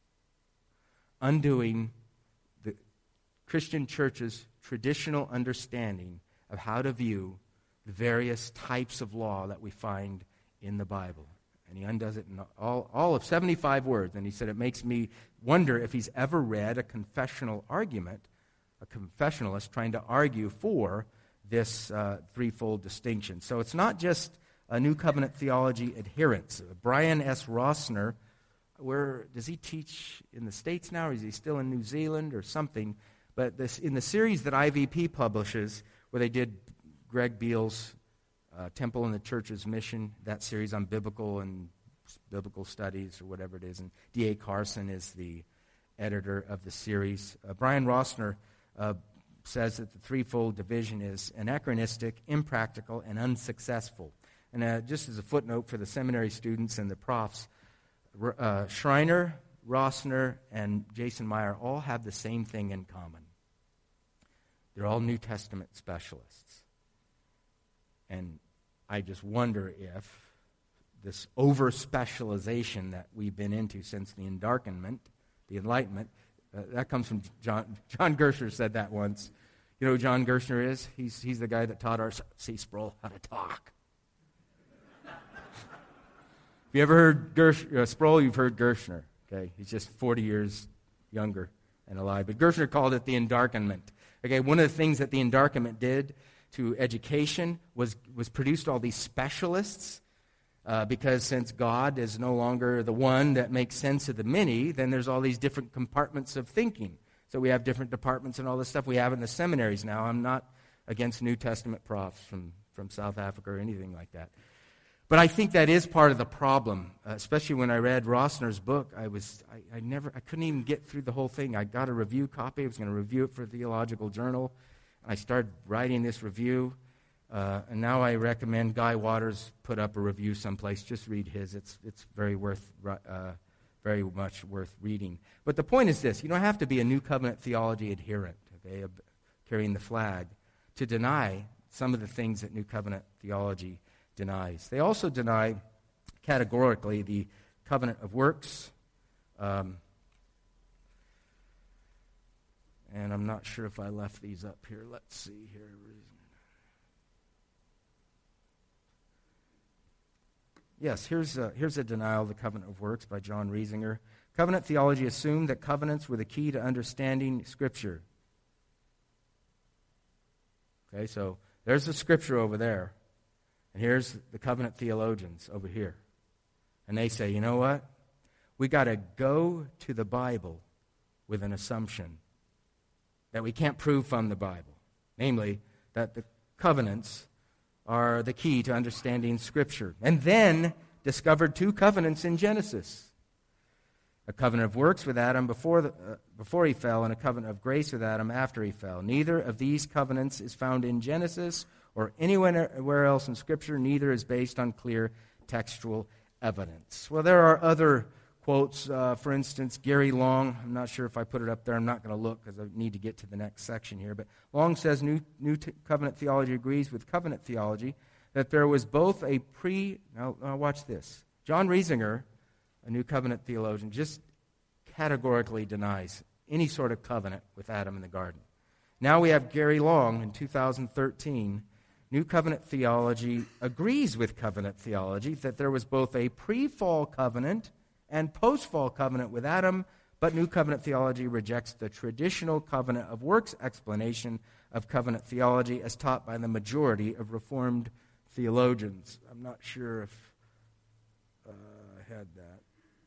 undoing the Christian church's traditional understanding of how to view the various types of law that we find in the Bible. And he undoes it in all, all of seventy-five words. And he said it makes me wonder if he's ever read a confessional argument, a confessionalist trying to argue for this uh, threefold distinction. So it's not just a New Covenant theology adherence. Brian S. Rossner, where does he teach in the States now, or is he still in New Zealand or something? But this in the series that I V P publishes, where they did Greg Beale's uh, Temple and the Church's Mission, that series on biblical and biblical studies or whatever it is, and D A Carson is the editor of the series. Uh, Brian Rossner uh, says that the threefold division is anachronistic, impractical, and unsuccessful. And uh, just as a footnote for the seminary students and the profs, uh, Schreiner, Rossner, and Jason Meyer all have the same thing in common. They're all New Testament specialists. And I just wonder if this over-specialization that we've been into since the Endarkenment, the Enlightenment, uh, that comes from John. John Gershner said that once. You know who John Gershner is? He's he's the guy that taught our C. Sproul how to talk. If you ever heard Gersh, uh, Sproul, you've heard Gershner. Okay, he's just forty years younger and alive. But Gershner called it the Endarkenment. Okay, one of the things that the Endarkenment did to education was was produced all these specialists. Uh, because since God is no longer the one that makes sense of the many, then there's all these different compartments of thinking. So we have different departments and all this stuff we have in the seminaries now. I'm not against New Testament profs from, from South Africa or anything like that. But I think that is part of the problem, uh, especially when I read Rossner's book. I was I, I never I couldn't even get through the whole thing. I got a review copy. I was going to review it for Theological Journal. And I started writing this review. Uh, and now I recommend Guy Waters put up a review someplace. Just read his. It's it's very worth uh, very much worth reading. But the point is this: you don't have to be a New Covenant theology adherent, okay, carrying the flag, to deny some of the things that New Covenant theology denies. They also deny categorically the covenant of works. Um, and I'm not sure if I left these up here. Let's see here. Yes, here's a, here's a denial of the covenant of works by John Riesinger. Covenant theology assumed that covenants were the key to understanding Scripture. Okay, so there's the Scripture over there, and here's the covenant theologians over here. And they say, you know what? We got to go to the Bible with an assumption that we can't prove from the Bible, namely that the covenants are the key to understanding Scripture. And then discovered two covenants in Genesis. A covenant of works with Adam before, the, uh, before he fell, and a covenant of grace with Adam after he fell. Neither of these covenants is found in Genesis or anywhere else in Scripture. Neither is based on clear textual evidence. Well, there are other quotes. Uh, for instance, Gary Long, I'm not sure if I put it up there. I'm not going to look because I need to get to the next section here. But Long says New, New t- Covenant theology agrees with covenant theology that there was both a pre... Now, now watch this. John Riesinger, a New Covenant theologian, just categorically denies any sort of covenant with Adam in the garden. Now we have Gary Long in two thousand thirteen. New Covenant theology agrees with covenant theology that there was both a pre-fall covenant and post-fall covenant with Adam, but New Covenant theology rejects the traditional covenant of works explanation of covenant theology as taught by the majority of Reformed theologians. I'm not sure if uh, I had that.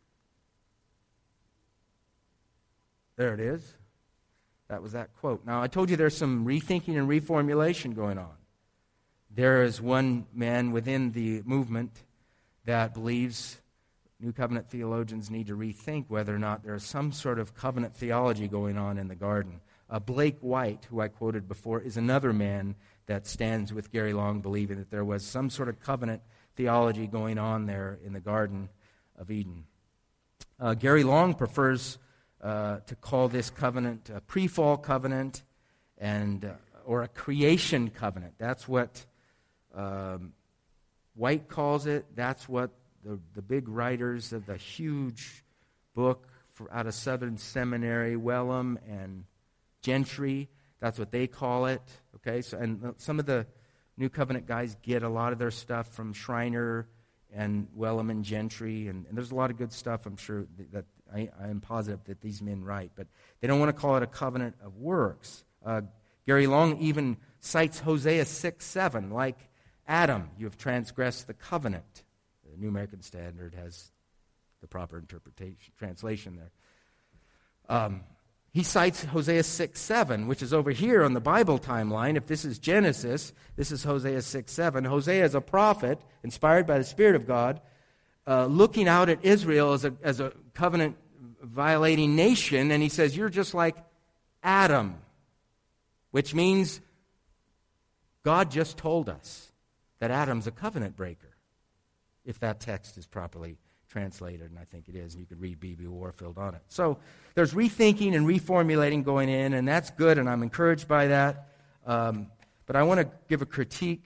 There it is. That was that quote. Now, I told you there's some rethinking and reformulation going on. There is one man within the movement that believes New Covenant theologians need to rethink whether or not there's some sort of covenant theology going on in the garden. Uh, Blake White, who I quoted before, is another man that stands with Gary Long, believing that there was some sort of covenant theology going on there in the Garden of Eden. Uh, Gary Long prefers uh, to call this covenant a pre-fall covenant and uh, or a creation covenant. That's what um, White calls it. That's what the, the big writers of the huge book for, out of Southern Seminary, Wellum and Gentry, that's what they call it. Okay, so and some of the New Covenant guys get a lot of their stuff from Schreiner and Wellum and Gentry, and, and there's a lot of good stuff, I'm sure, that, that I, I'm positive that these men write, but they don't want to call it a covenant of works. Uh, Gary Long even cites Hosea six seven, like Adam, you have transgressed the covenant. The New American Standard has the proper interpretation, translation there. Um, he cites Hosea six seven, which is over here on the Bible timeline. If this is Genesis, this is Hosea six seven. Hosea is a prophet, inspired by the Spirit of God, uh, looking out at Israel as a, as a covenant-violating nation, and he says, you're just like Adam, which means God just told us that Adam's a covenant breaker, if that text is properly translated, and I think it is, and you could read B B Warfield on it. So there's rethinking and reformulating going in, and that's good, and I'm encouraged by that. Um, but I want to give a critique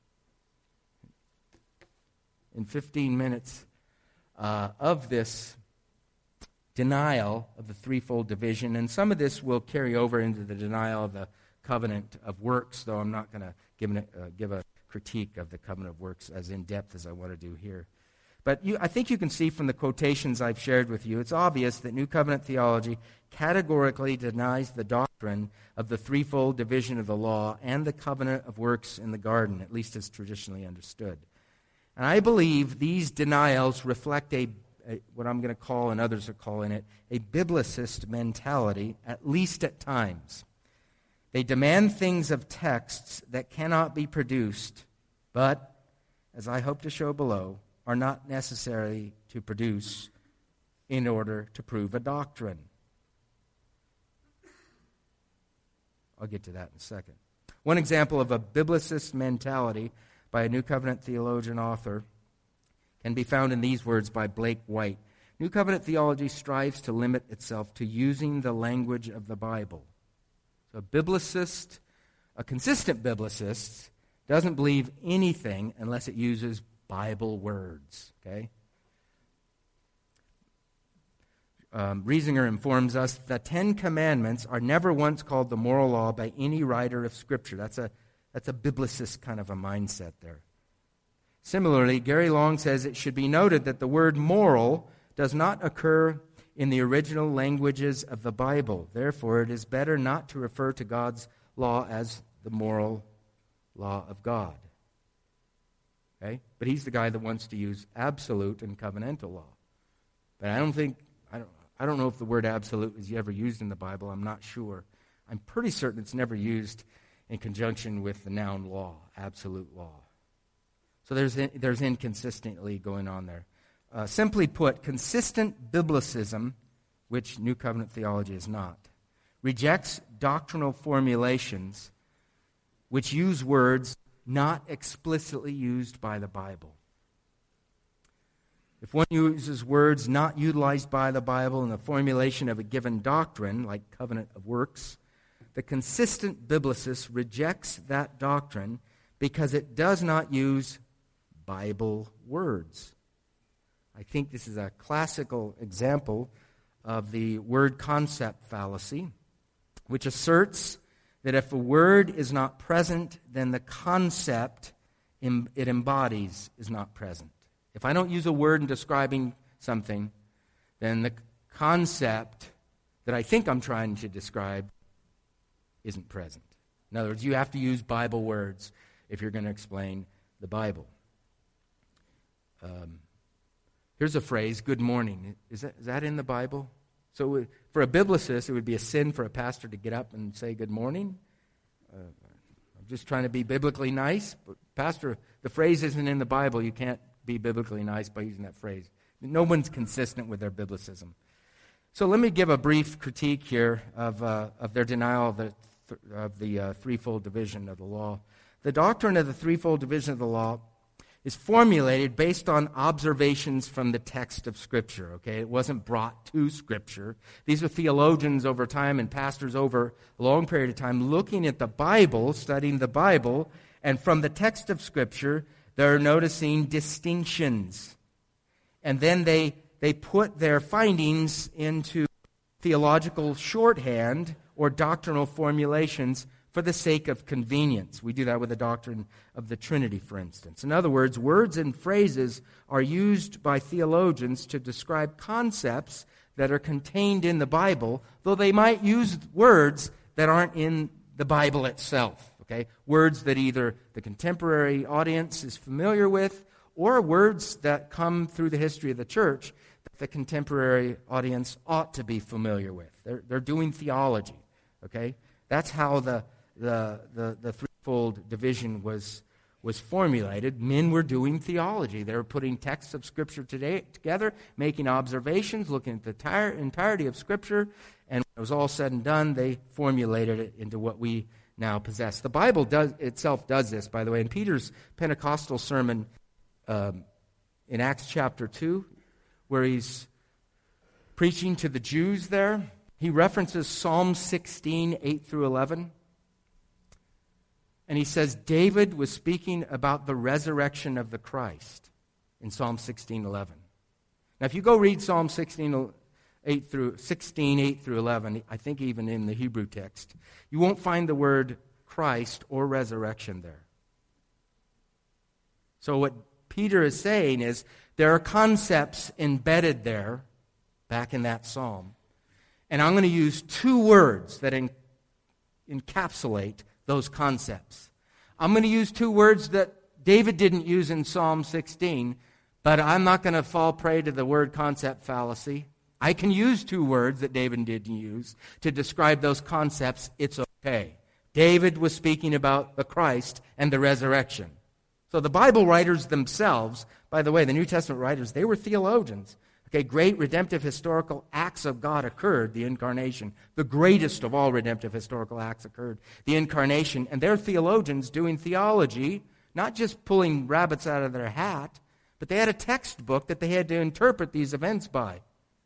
in fifteen minutes uh, of this denial of the threefold division, and some of this will carry over into the denial of the covenant of works, though I'm not going to give, uh, give a critique of the covenant of works as in-depth as I want to do here. But you, I think you can see from the quotations I've shared with you, it's obvious that New Covenant theology categorically denies the doctrine of the threefold division of the law and the covenant of works in the garden, at least as traditionally understood. And I believe these denials reflect a, a what I'm going to call, and others are calling it, a biblicist mentality, at least at times. They demand things of texts that cannot be produced, but, as I hope to show below, are not necessary to produce in order to prove a doctrine. I'll get to that in a second. One example of a biblicist mentality by a New Covenant theologian author can be found in these words by Blake White. New Covenant theology strives to limit itself to using the language of the Bible. So a biblicist, a consistent biblicist, doesn't believe anything unless it uses Bible words, okay? Um, Riesinger informs us that the Ten Commandments are never once called the moral law by any writer of Scripture. That's a, that's a biblicist kind of a mindset there. Similarly, Gary Long says it should be noted that the word moral does not occur in the original languages of the Bible. Therefore, it is better not to refer to God's law as the moral law of God. Okay? But he's the guy that wants to use absolute and covenantal law. But I don't think, I don't, I don't know if the word absolute is ever used in the Bible. I'm not sure. I'm pretty certain it's never used in conjunction with the noun law, absolute law. So there's there's inconsistency going on there. Uh, simply put, consistent biblicism, which New Covenant theology is not, rejects doctrinal formulations which use words not explicitly used by the Bible. If one uses words not utilized by the Bible in the formulation of a given doctrine, like covenant of works, the consistent biblicist rejects that doctrine because it does not use Bible words. I think this is a classical example of the word concept fallacy, which asserts that if a word is not present, then the concept it embodies is not present. If I don't use a word in describing something, then the concept that I think I'm trying to describe isn't present. In other words, you have to use Bible words if you're going to explain the Bible. Um, here's a phrase, good morning. Is that, is that in the Bible? So for a biblicist, it would be a sin for a pastor to get up and say good morning. Uh, I'm just trying to be biblically nice. But Pastor, the phrase isn't in the Bible. You can't be biblically nice by using that phrase. No one's consistent with their biblicism. So let me give a brief critique here of, uh, of their denial of the, th- of the uh, threefold division of the law. The doctrine of the threefold division of the law is formulated based on observations from the text of Scripture, okay? It wasn't brought to Scripture. These are theologians over time and pastors over a long period of time looking at the Bible, studying the Bible, and from the text of Scripture, they're noticing distinctions. And then they, they put their findings into theological shorthand or doctrinal formulations for the sake of convenience. We do that with the doctrine of the Trinity, for instance. In other words, words and phrases are used by theologians to describe concepts that are contained in the Bible, though they might use words that aren't in the Bible itself. Okay? Words that either the contemporary audience is familiar with, or words that come through the history of the church that the contemporary audience ought to be familiar with. They're, they're doing theology. Okay? That's how the The, the, the threefold division was, was formulated. Men were doing theology. They were putting texts of Scripture today, together, making observations, looking at the entire, entirety of Scripture, and when it was all said and done, they formulated it into what we now possess. The Bible does itself does this, by the way. In Peter's Pentecostal sermon um, in Acts chapter two, where he's preaching to the Jews there, he references Psalm sixteen, eight through eleven. And he says David was speaking about the resurrection of the Christ in Psalm sixteen eleven. Now, if you go read Psalm sixteen, eight through sixteen, eight through eleven, I think even in the Hebrew text, you won't find the word Christ or resurrection there. So what Peter is saying is there are concepts embedded there, back in that psalm, and I'm going to use two words that en- encapsulate those concepts. I'm going to use two words that David didn't use in Psalm sixteen, but I'm not going to fall prey to the word concept fallacy. I can use two words that David didn't use to describe those concepts. It's okay. David was speaking about the Christ and the resurrection. So the Bible writers themselves, by the way, the New Testament writers, they were theologians. Okay, great redemptive historical acts of God occurred, the incarnation. The greatest of all redemptive historical acts occurred, the incarnation. And they're theologians doing theology, not just pulling rabbits out of their hat, but they had a textbook that they had to interpret these events by.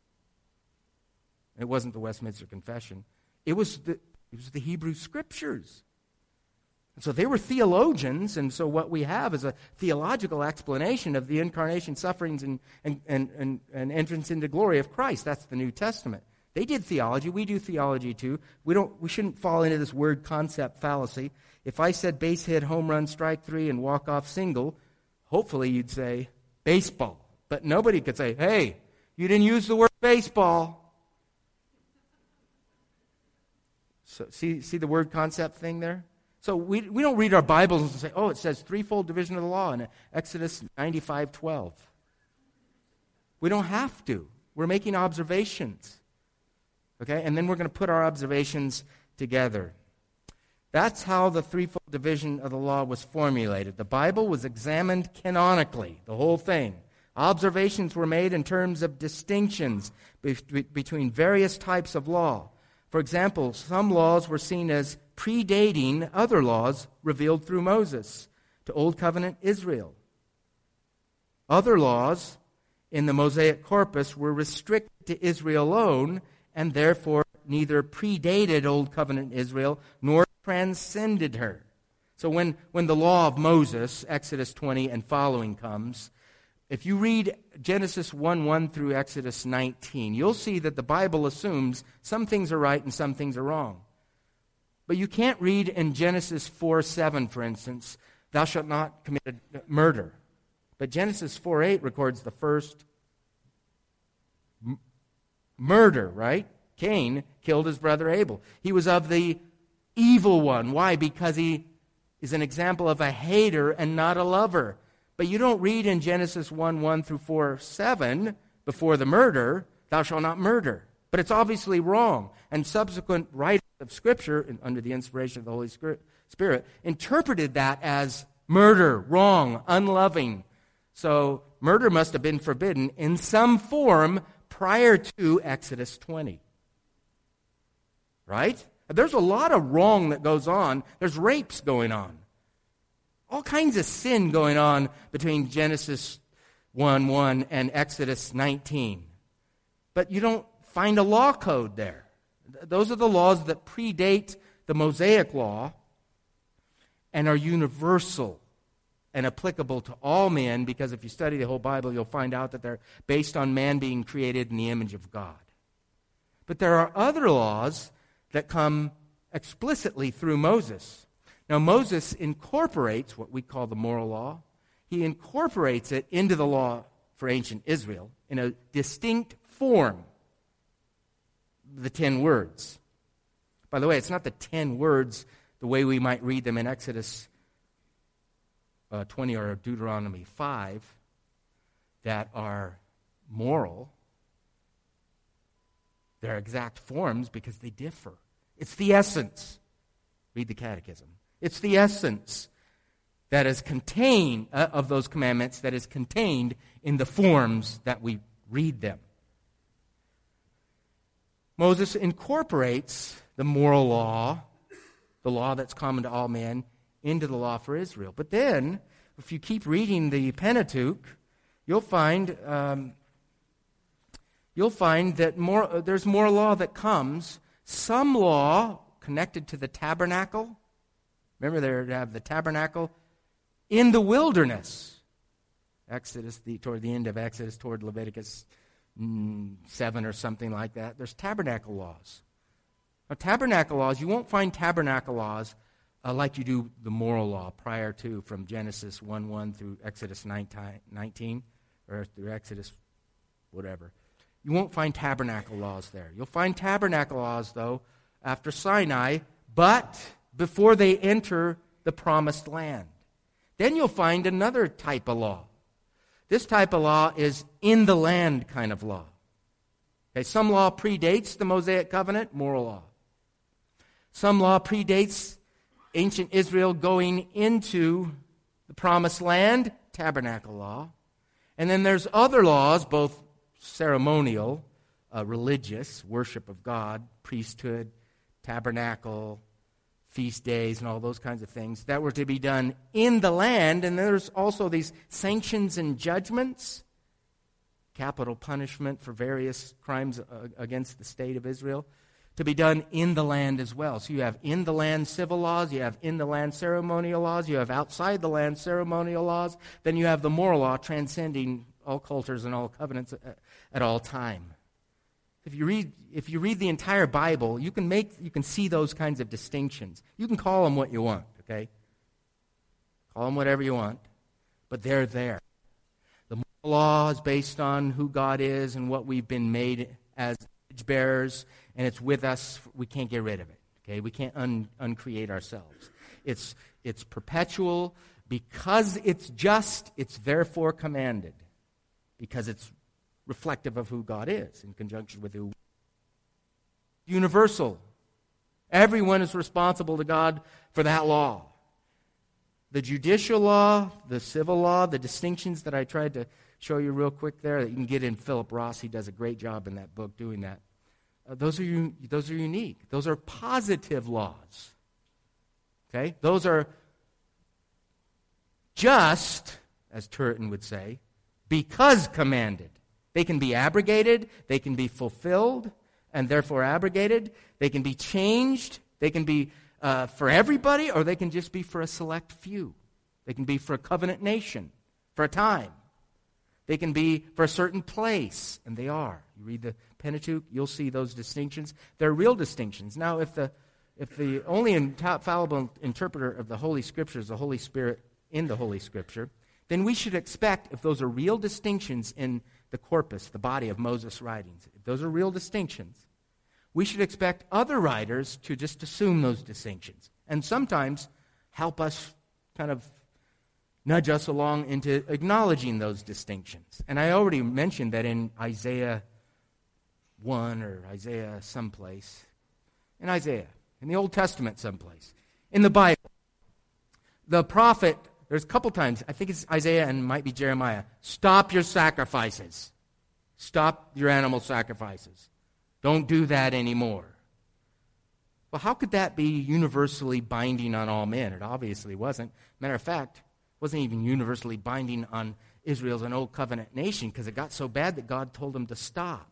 It wasn't the Westminster Confession. It was the, it was the Hebrew Scriptures. And so they were theologians, and so what we have is a theological explanation of the incarnation, sufferings, and, and, and, and, and entrance into glory of Christ. That's the New Testament. They did theology. We do theology too. We don't. We shouldn't fall into this word concept fallacy. If I said base hit, home run, strike three, and walk-off single, hopefully you'd say baseball. But nobody could say, hey, you didn't use the word baseball. So see, see the word concept thing there? So we, we don't read our Bibles and say, oh, it says threefold division of the law in Exodus ninety-five twelve. We don't have to. We're making observations. Okay? And then we're going to put our observations together. That's how the threefold division of the law was formulated. The Bible was examined canonically, the whole thing. Observations were made in terms of distinctions be- between various types of law. For example, some laws were seen as predating other laws revealed through Moses to Old Covenant Israel. Other laws in the Mosaic corpus were restricted to Israel alone and therefore neither predated Old Covenant Israel nor transcended her. So when, when the law of Moses, Exodus twenty and following comes, if you read Genesis one one through Exodus nineteen, you'll see that the Bible assumes some things are right and some things are wrong. But you can't read in Genesis four seven, for instance, thou shalt not commit murder. But Genesis four eight records the first m- murder, right? Cain killed his brother Abel. He was of the evil one. Why? Because he is an example of a hater and not a lover. But you don't read in Genesis one one through four seven, before the murder, thou shalt not murder. But it's obviously wrong. And subsequent writers of Scripture, under the inspiration of the Holy Spirit, interpreted that as murder, wrong, unloving. So murder must have been forbidden in some form prior to Exodus twenty. Right? There's a lot of wrong that goes on. There's rapes going on. All kinds of sin going on between Genesis one one and Exodus nineteen. But you don't find a law code there. Those are the laws that predate the Mosaic law and are universal and applicable to all men, because if you study the whole Bible, you'll find out that they're based on man being created in the image of God. But there are other laws that come explicitly through Moses. Now, Moses incorporates what we call the moral law. He incorporates it into the law for ancient Israel in a distinct form, the ten words. By the way, it's not the ten words the way we might read them in Exodus uh, twenty or Deuteronomy five that are moral. They're exact forms because they differ. It's the essence. Read the Catechism. It's the essence that is contained, uh, of those commandments, that is contained in the forms that we read them. Moses incorporates the moral law, the law that's common to all men, into the law for Israel. But then, if you keep reading the Pentateuch, you'll find um, you'll find that more uh, there's more law that comes. Some law connected to the tabernacle. Remember, they have the tabernacle in the wilderness. Exodus, the, toward the end of Exodus, toward Leviticus mm, seven or something like that. There's tabernacle laws. Now, tabernacle laws, you won't find tabernacle laws uh, like you do the moral law prior to, from Genesis one one through Exodus nineteen, or through Exodus whatever. You won't find tabernacle laws there. You'll find tabernacle laws, though, after Sinai, but before they enter the promised land. Then you'll find another type of law. This type of law is in the land kind of law. Okay, some law predates the Mosaic covenant, moral law. Some law predates ancient Israel going into the promised land, tabernacle law. And then there's other laws, both ceremonial, uh, religious, worship of God, priesthood, tabernacle, feast days, and all those kinds of things that were to be done in the land. And there's also these sanctions and judgments, capital punishment for various crimes uh, against the state of Israel, to be done in the land as well. So you have in the land civil laws, you have in the land ceremonial laws, you have outside the land ceremonial laws, then you have the moral law transcending all cultures and all covenants at, at all time. If you read if you read the entire Bible, you can make you can see those kinds of distinctions. You can call them what you want, okay? Call them whatever you want, but they're there. The moral law is based on who God is and what we've been made as image bearers, and it's with us. We can't get rid of it, okay? We can't un, uncreate ourselves. It's, it's perpetual. Because it's just, it's therefore commanded. Because it's reflective of who God is in conjunction with who. Universal. Everyone is responsible to God for that law. The judicial law, the civil law, the distinctions that I tried to show you real quick there, that you can get in Philip Ross. He does a great job in that book doing that. Uh, those are un- those are unique. Those are positive laws. Okay? Those are just, as Turretin would say, because commanded. They can be abrogated, they can be fulfilled, and therefore abrogated. They can be changed, they can be uh, for everybody, or they can just be for a select few. They can be for a covenant nation, for a time. They can be for a certain place, and they are. You read the Pentateuch, you'll see those distinctions. They're real distinctions. Now, if the if the only infallible interpreter of the Holy Scripture is the Holy Spirit in the Holy Scripture, then we should expect, if those are real distinctions in the corpus, the body of Moses' writings, if those are real distinctions, we should expect other writers to just assume those distinctions and sometimes help us kind of nudge us along into acknowledging those distinctions. And I already mentioned that in Isaiah one or Isaiah someplace, in Isaiah, in the Old Testament someplace, in the Bible, the prophet, there's a couple times, I think it's Isaiah and might be Jeremiah, stop your sacrifices. Stop your animal sacrifices. Don't do that anymore. Well, how could that be universally binding on all men? It obviously wasn't. Matter of fact, it wasn't even universally binding on Israel as an old covenant nation because it got so bad that God told them to stop.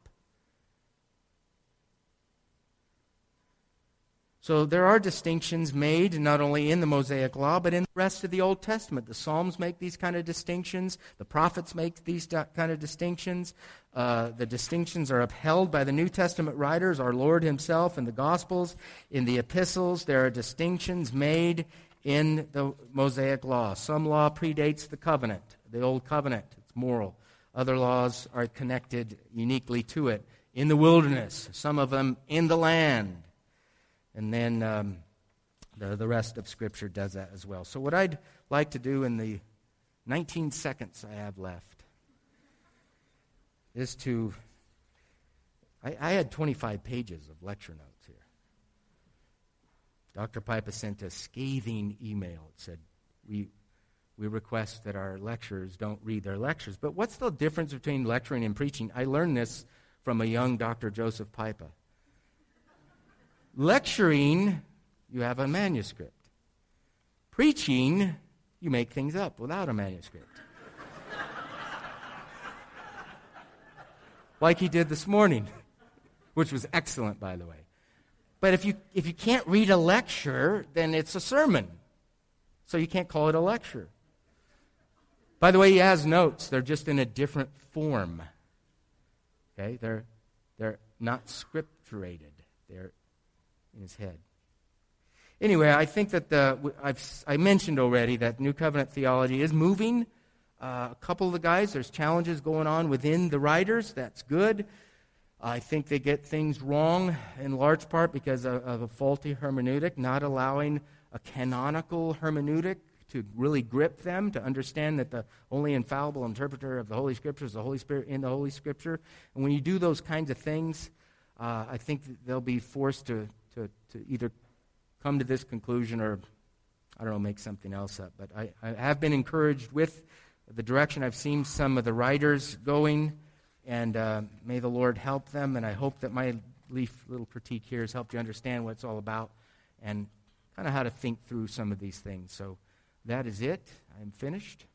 So there are distinctions made not only in the Mosaic Law, but in the rest of the Old Testament. The Psalms make these kind of distinctions. The prophets make these kind of distinctions. Uh, the distinctions are upheld by the New Testament writers, our Lord himself in the Gospels. In the epistles, there are distinctions made in the Mosaic Law. Some law predates the covenant, the Old Covenant. It's moral. Other laws are connected uniquely to it. In the wilderness, some of them in the land. And then um, the, the rest of Scripture does that as well. So what I'd like to do in the nineteen seconds I have left is to... I, I had twenty-five pages of lecture notes here. Doctor Pipa sent a scathing email. It said, we, we request that our lecturers don't read their lectures. But what's the difference between lecturing and preaching? I learned this from a young Doctor Joseph Pipa. Lecturing, you have a manuscript. Preaching, you make things up without a manuscript. Like he did this morning, which was excellent, by the way. But if you if you can't read a lecture, then it's a sermon. So you can't call it a lecture. By the way, he has notes. They're just in a different form. Okay? They're they're not scripturated. They're in his head. Anyway, I think that the I've I mentioned already that New Covenant theology is moving. Uh, a couple of the guys, there's challenges going on within the writers. That's good. I think they get things wrong in large part because of, of a faulty hermeneutic, not allowing a canonical hermeneutic to really grip them, to understand that the only infallible interpreter of the Holy Scripture is the Holy Spirit in the Holy Scripture. And when you do those kinds of things, uh, I think that they'll be forced to To, to either come to this conclusion or, I don't know, make something else up. But I, I have been encouraged with the direction I've seen some of the writers going, and uh, may the Lord help them. And I hope that my leaf, little critique here has helped you understand what it's all about and kind of how to think through some of these things. So that is it. I'm finished.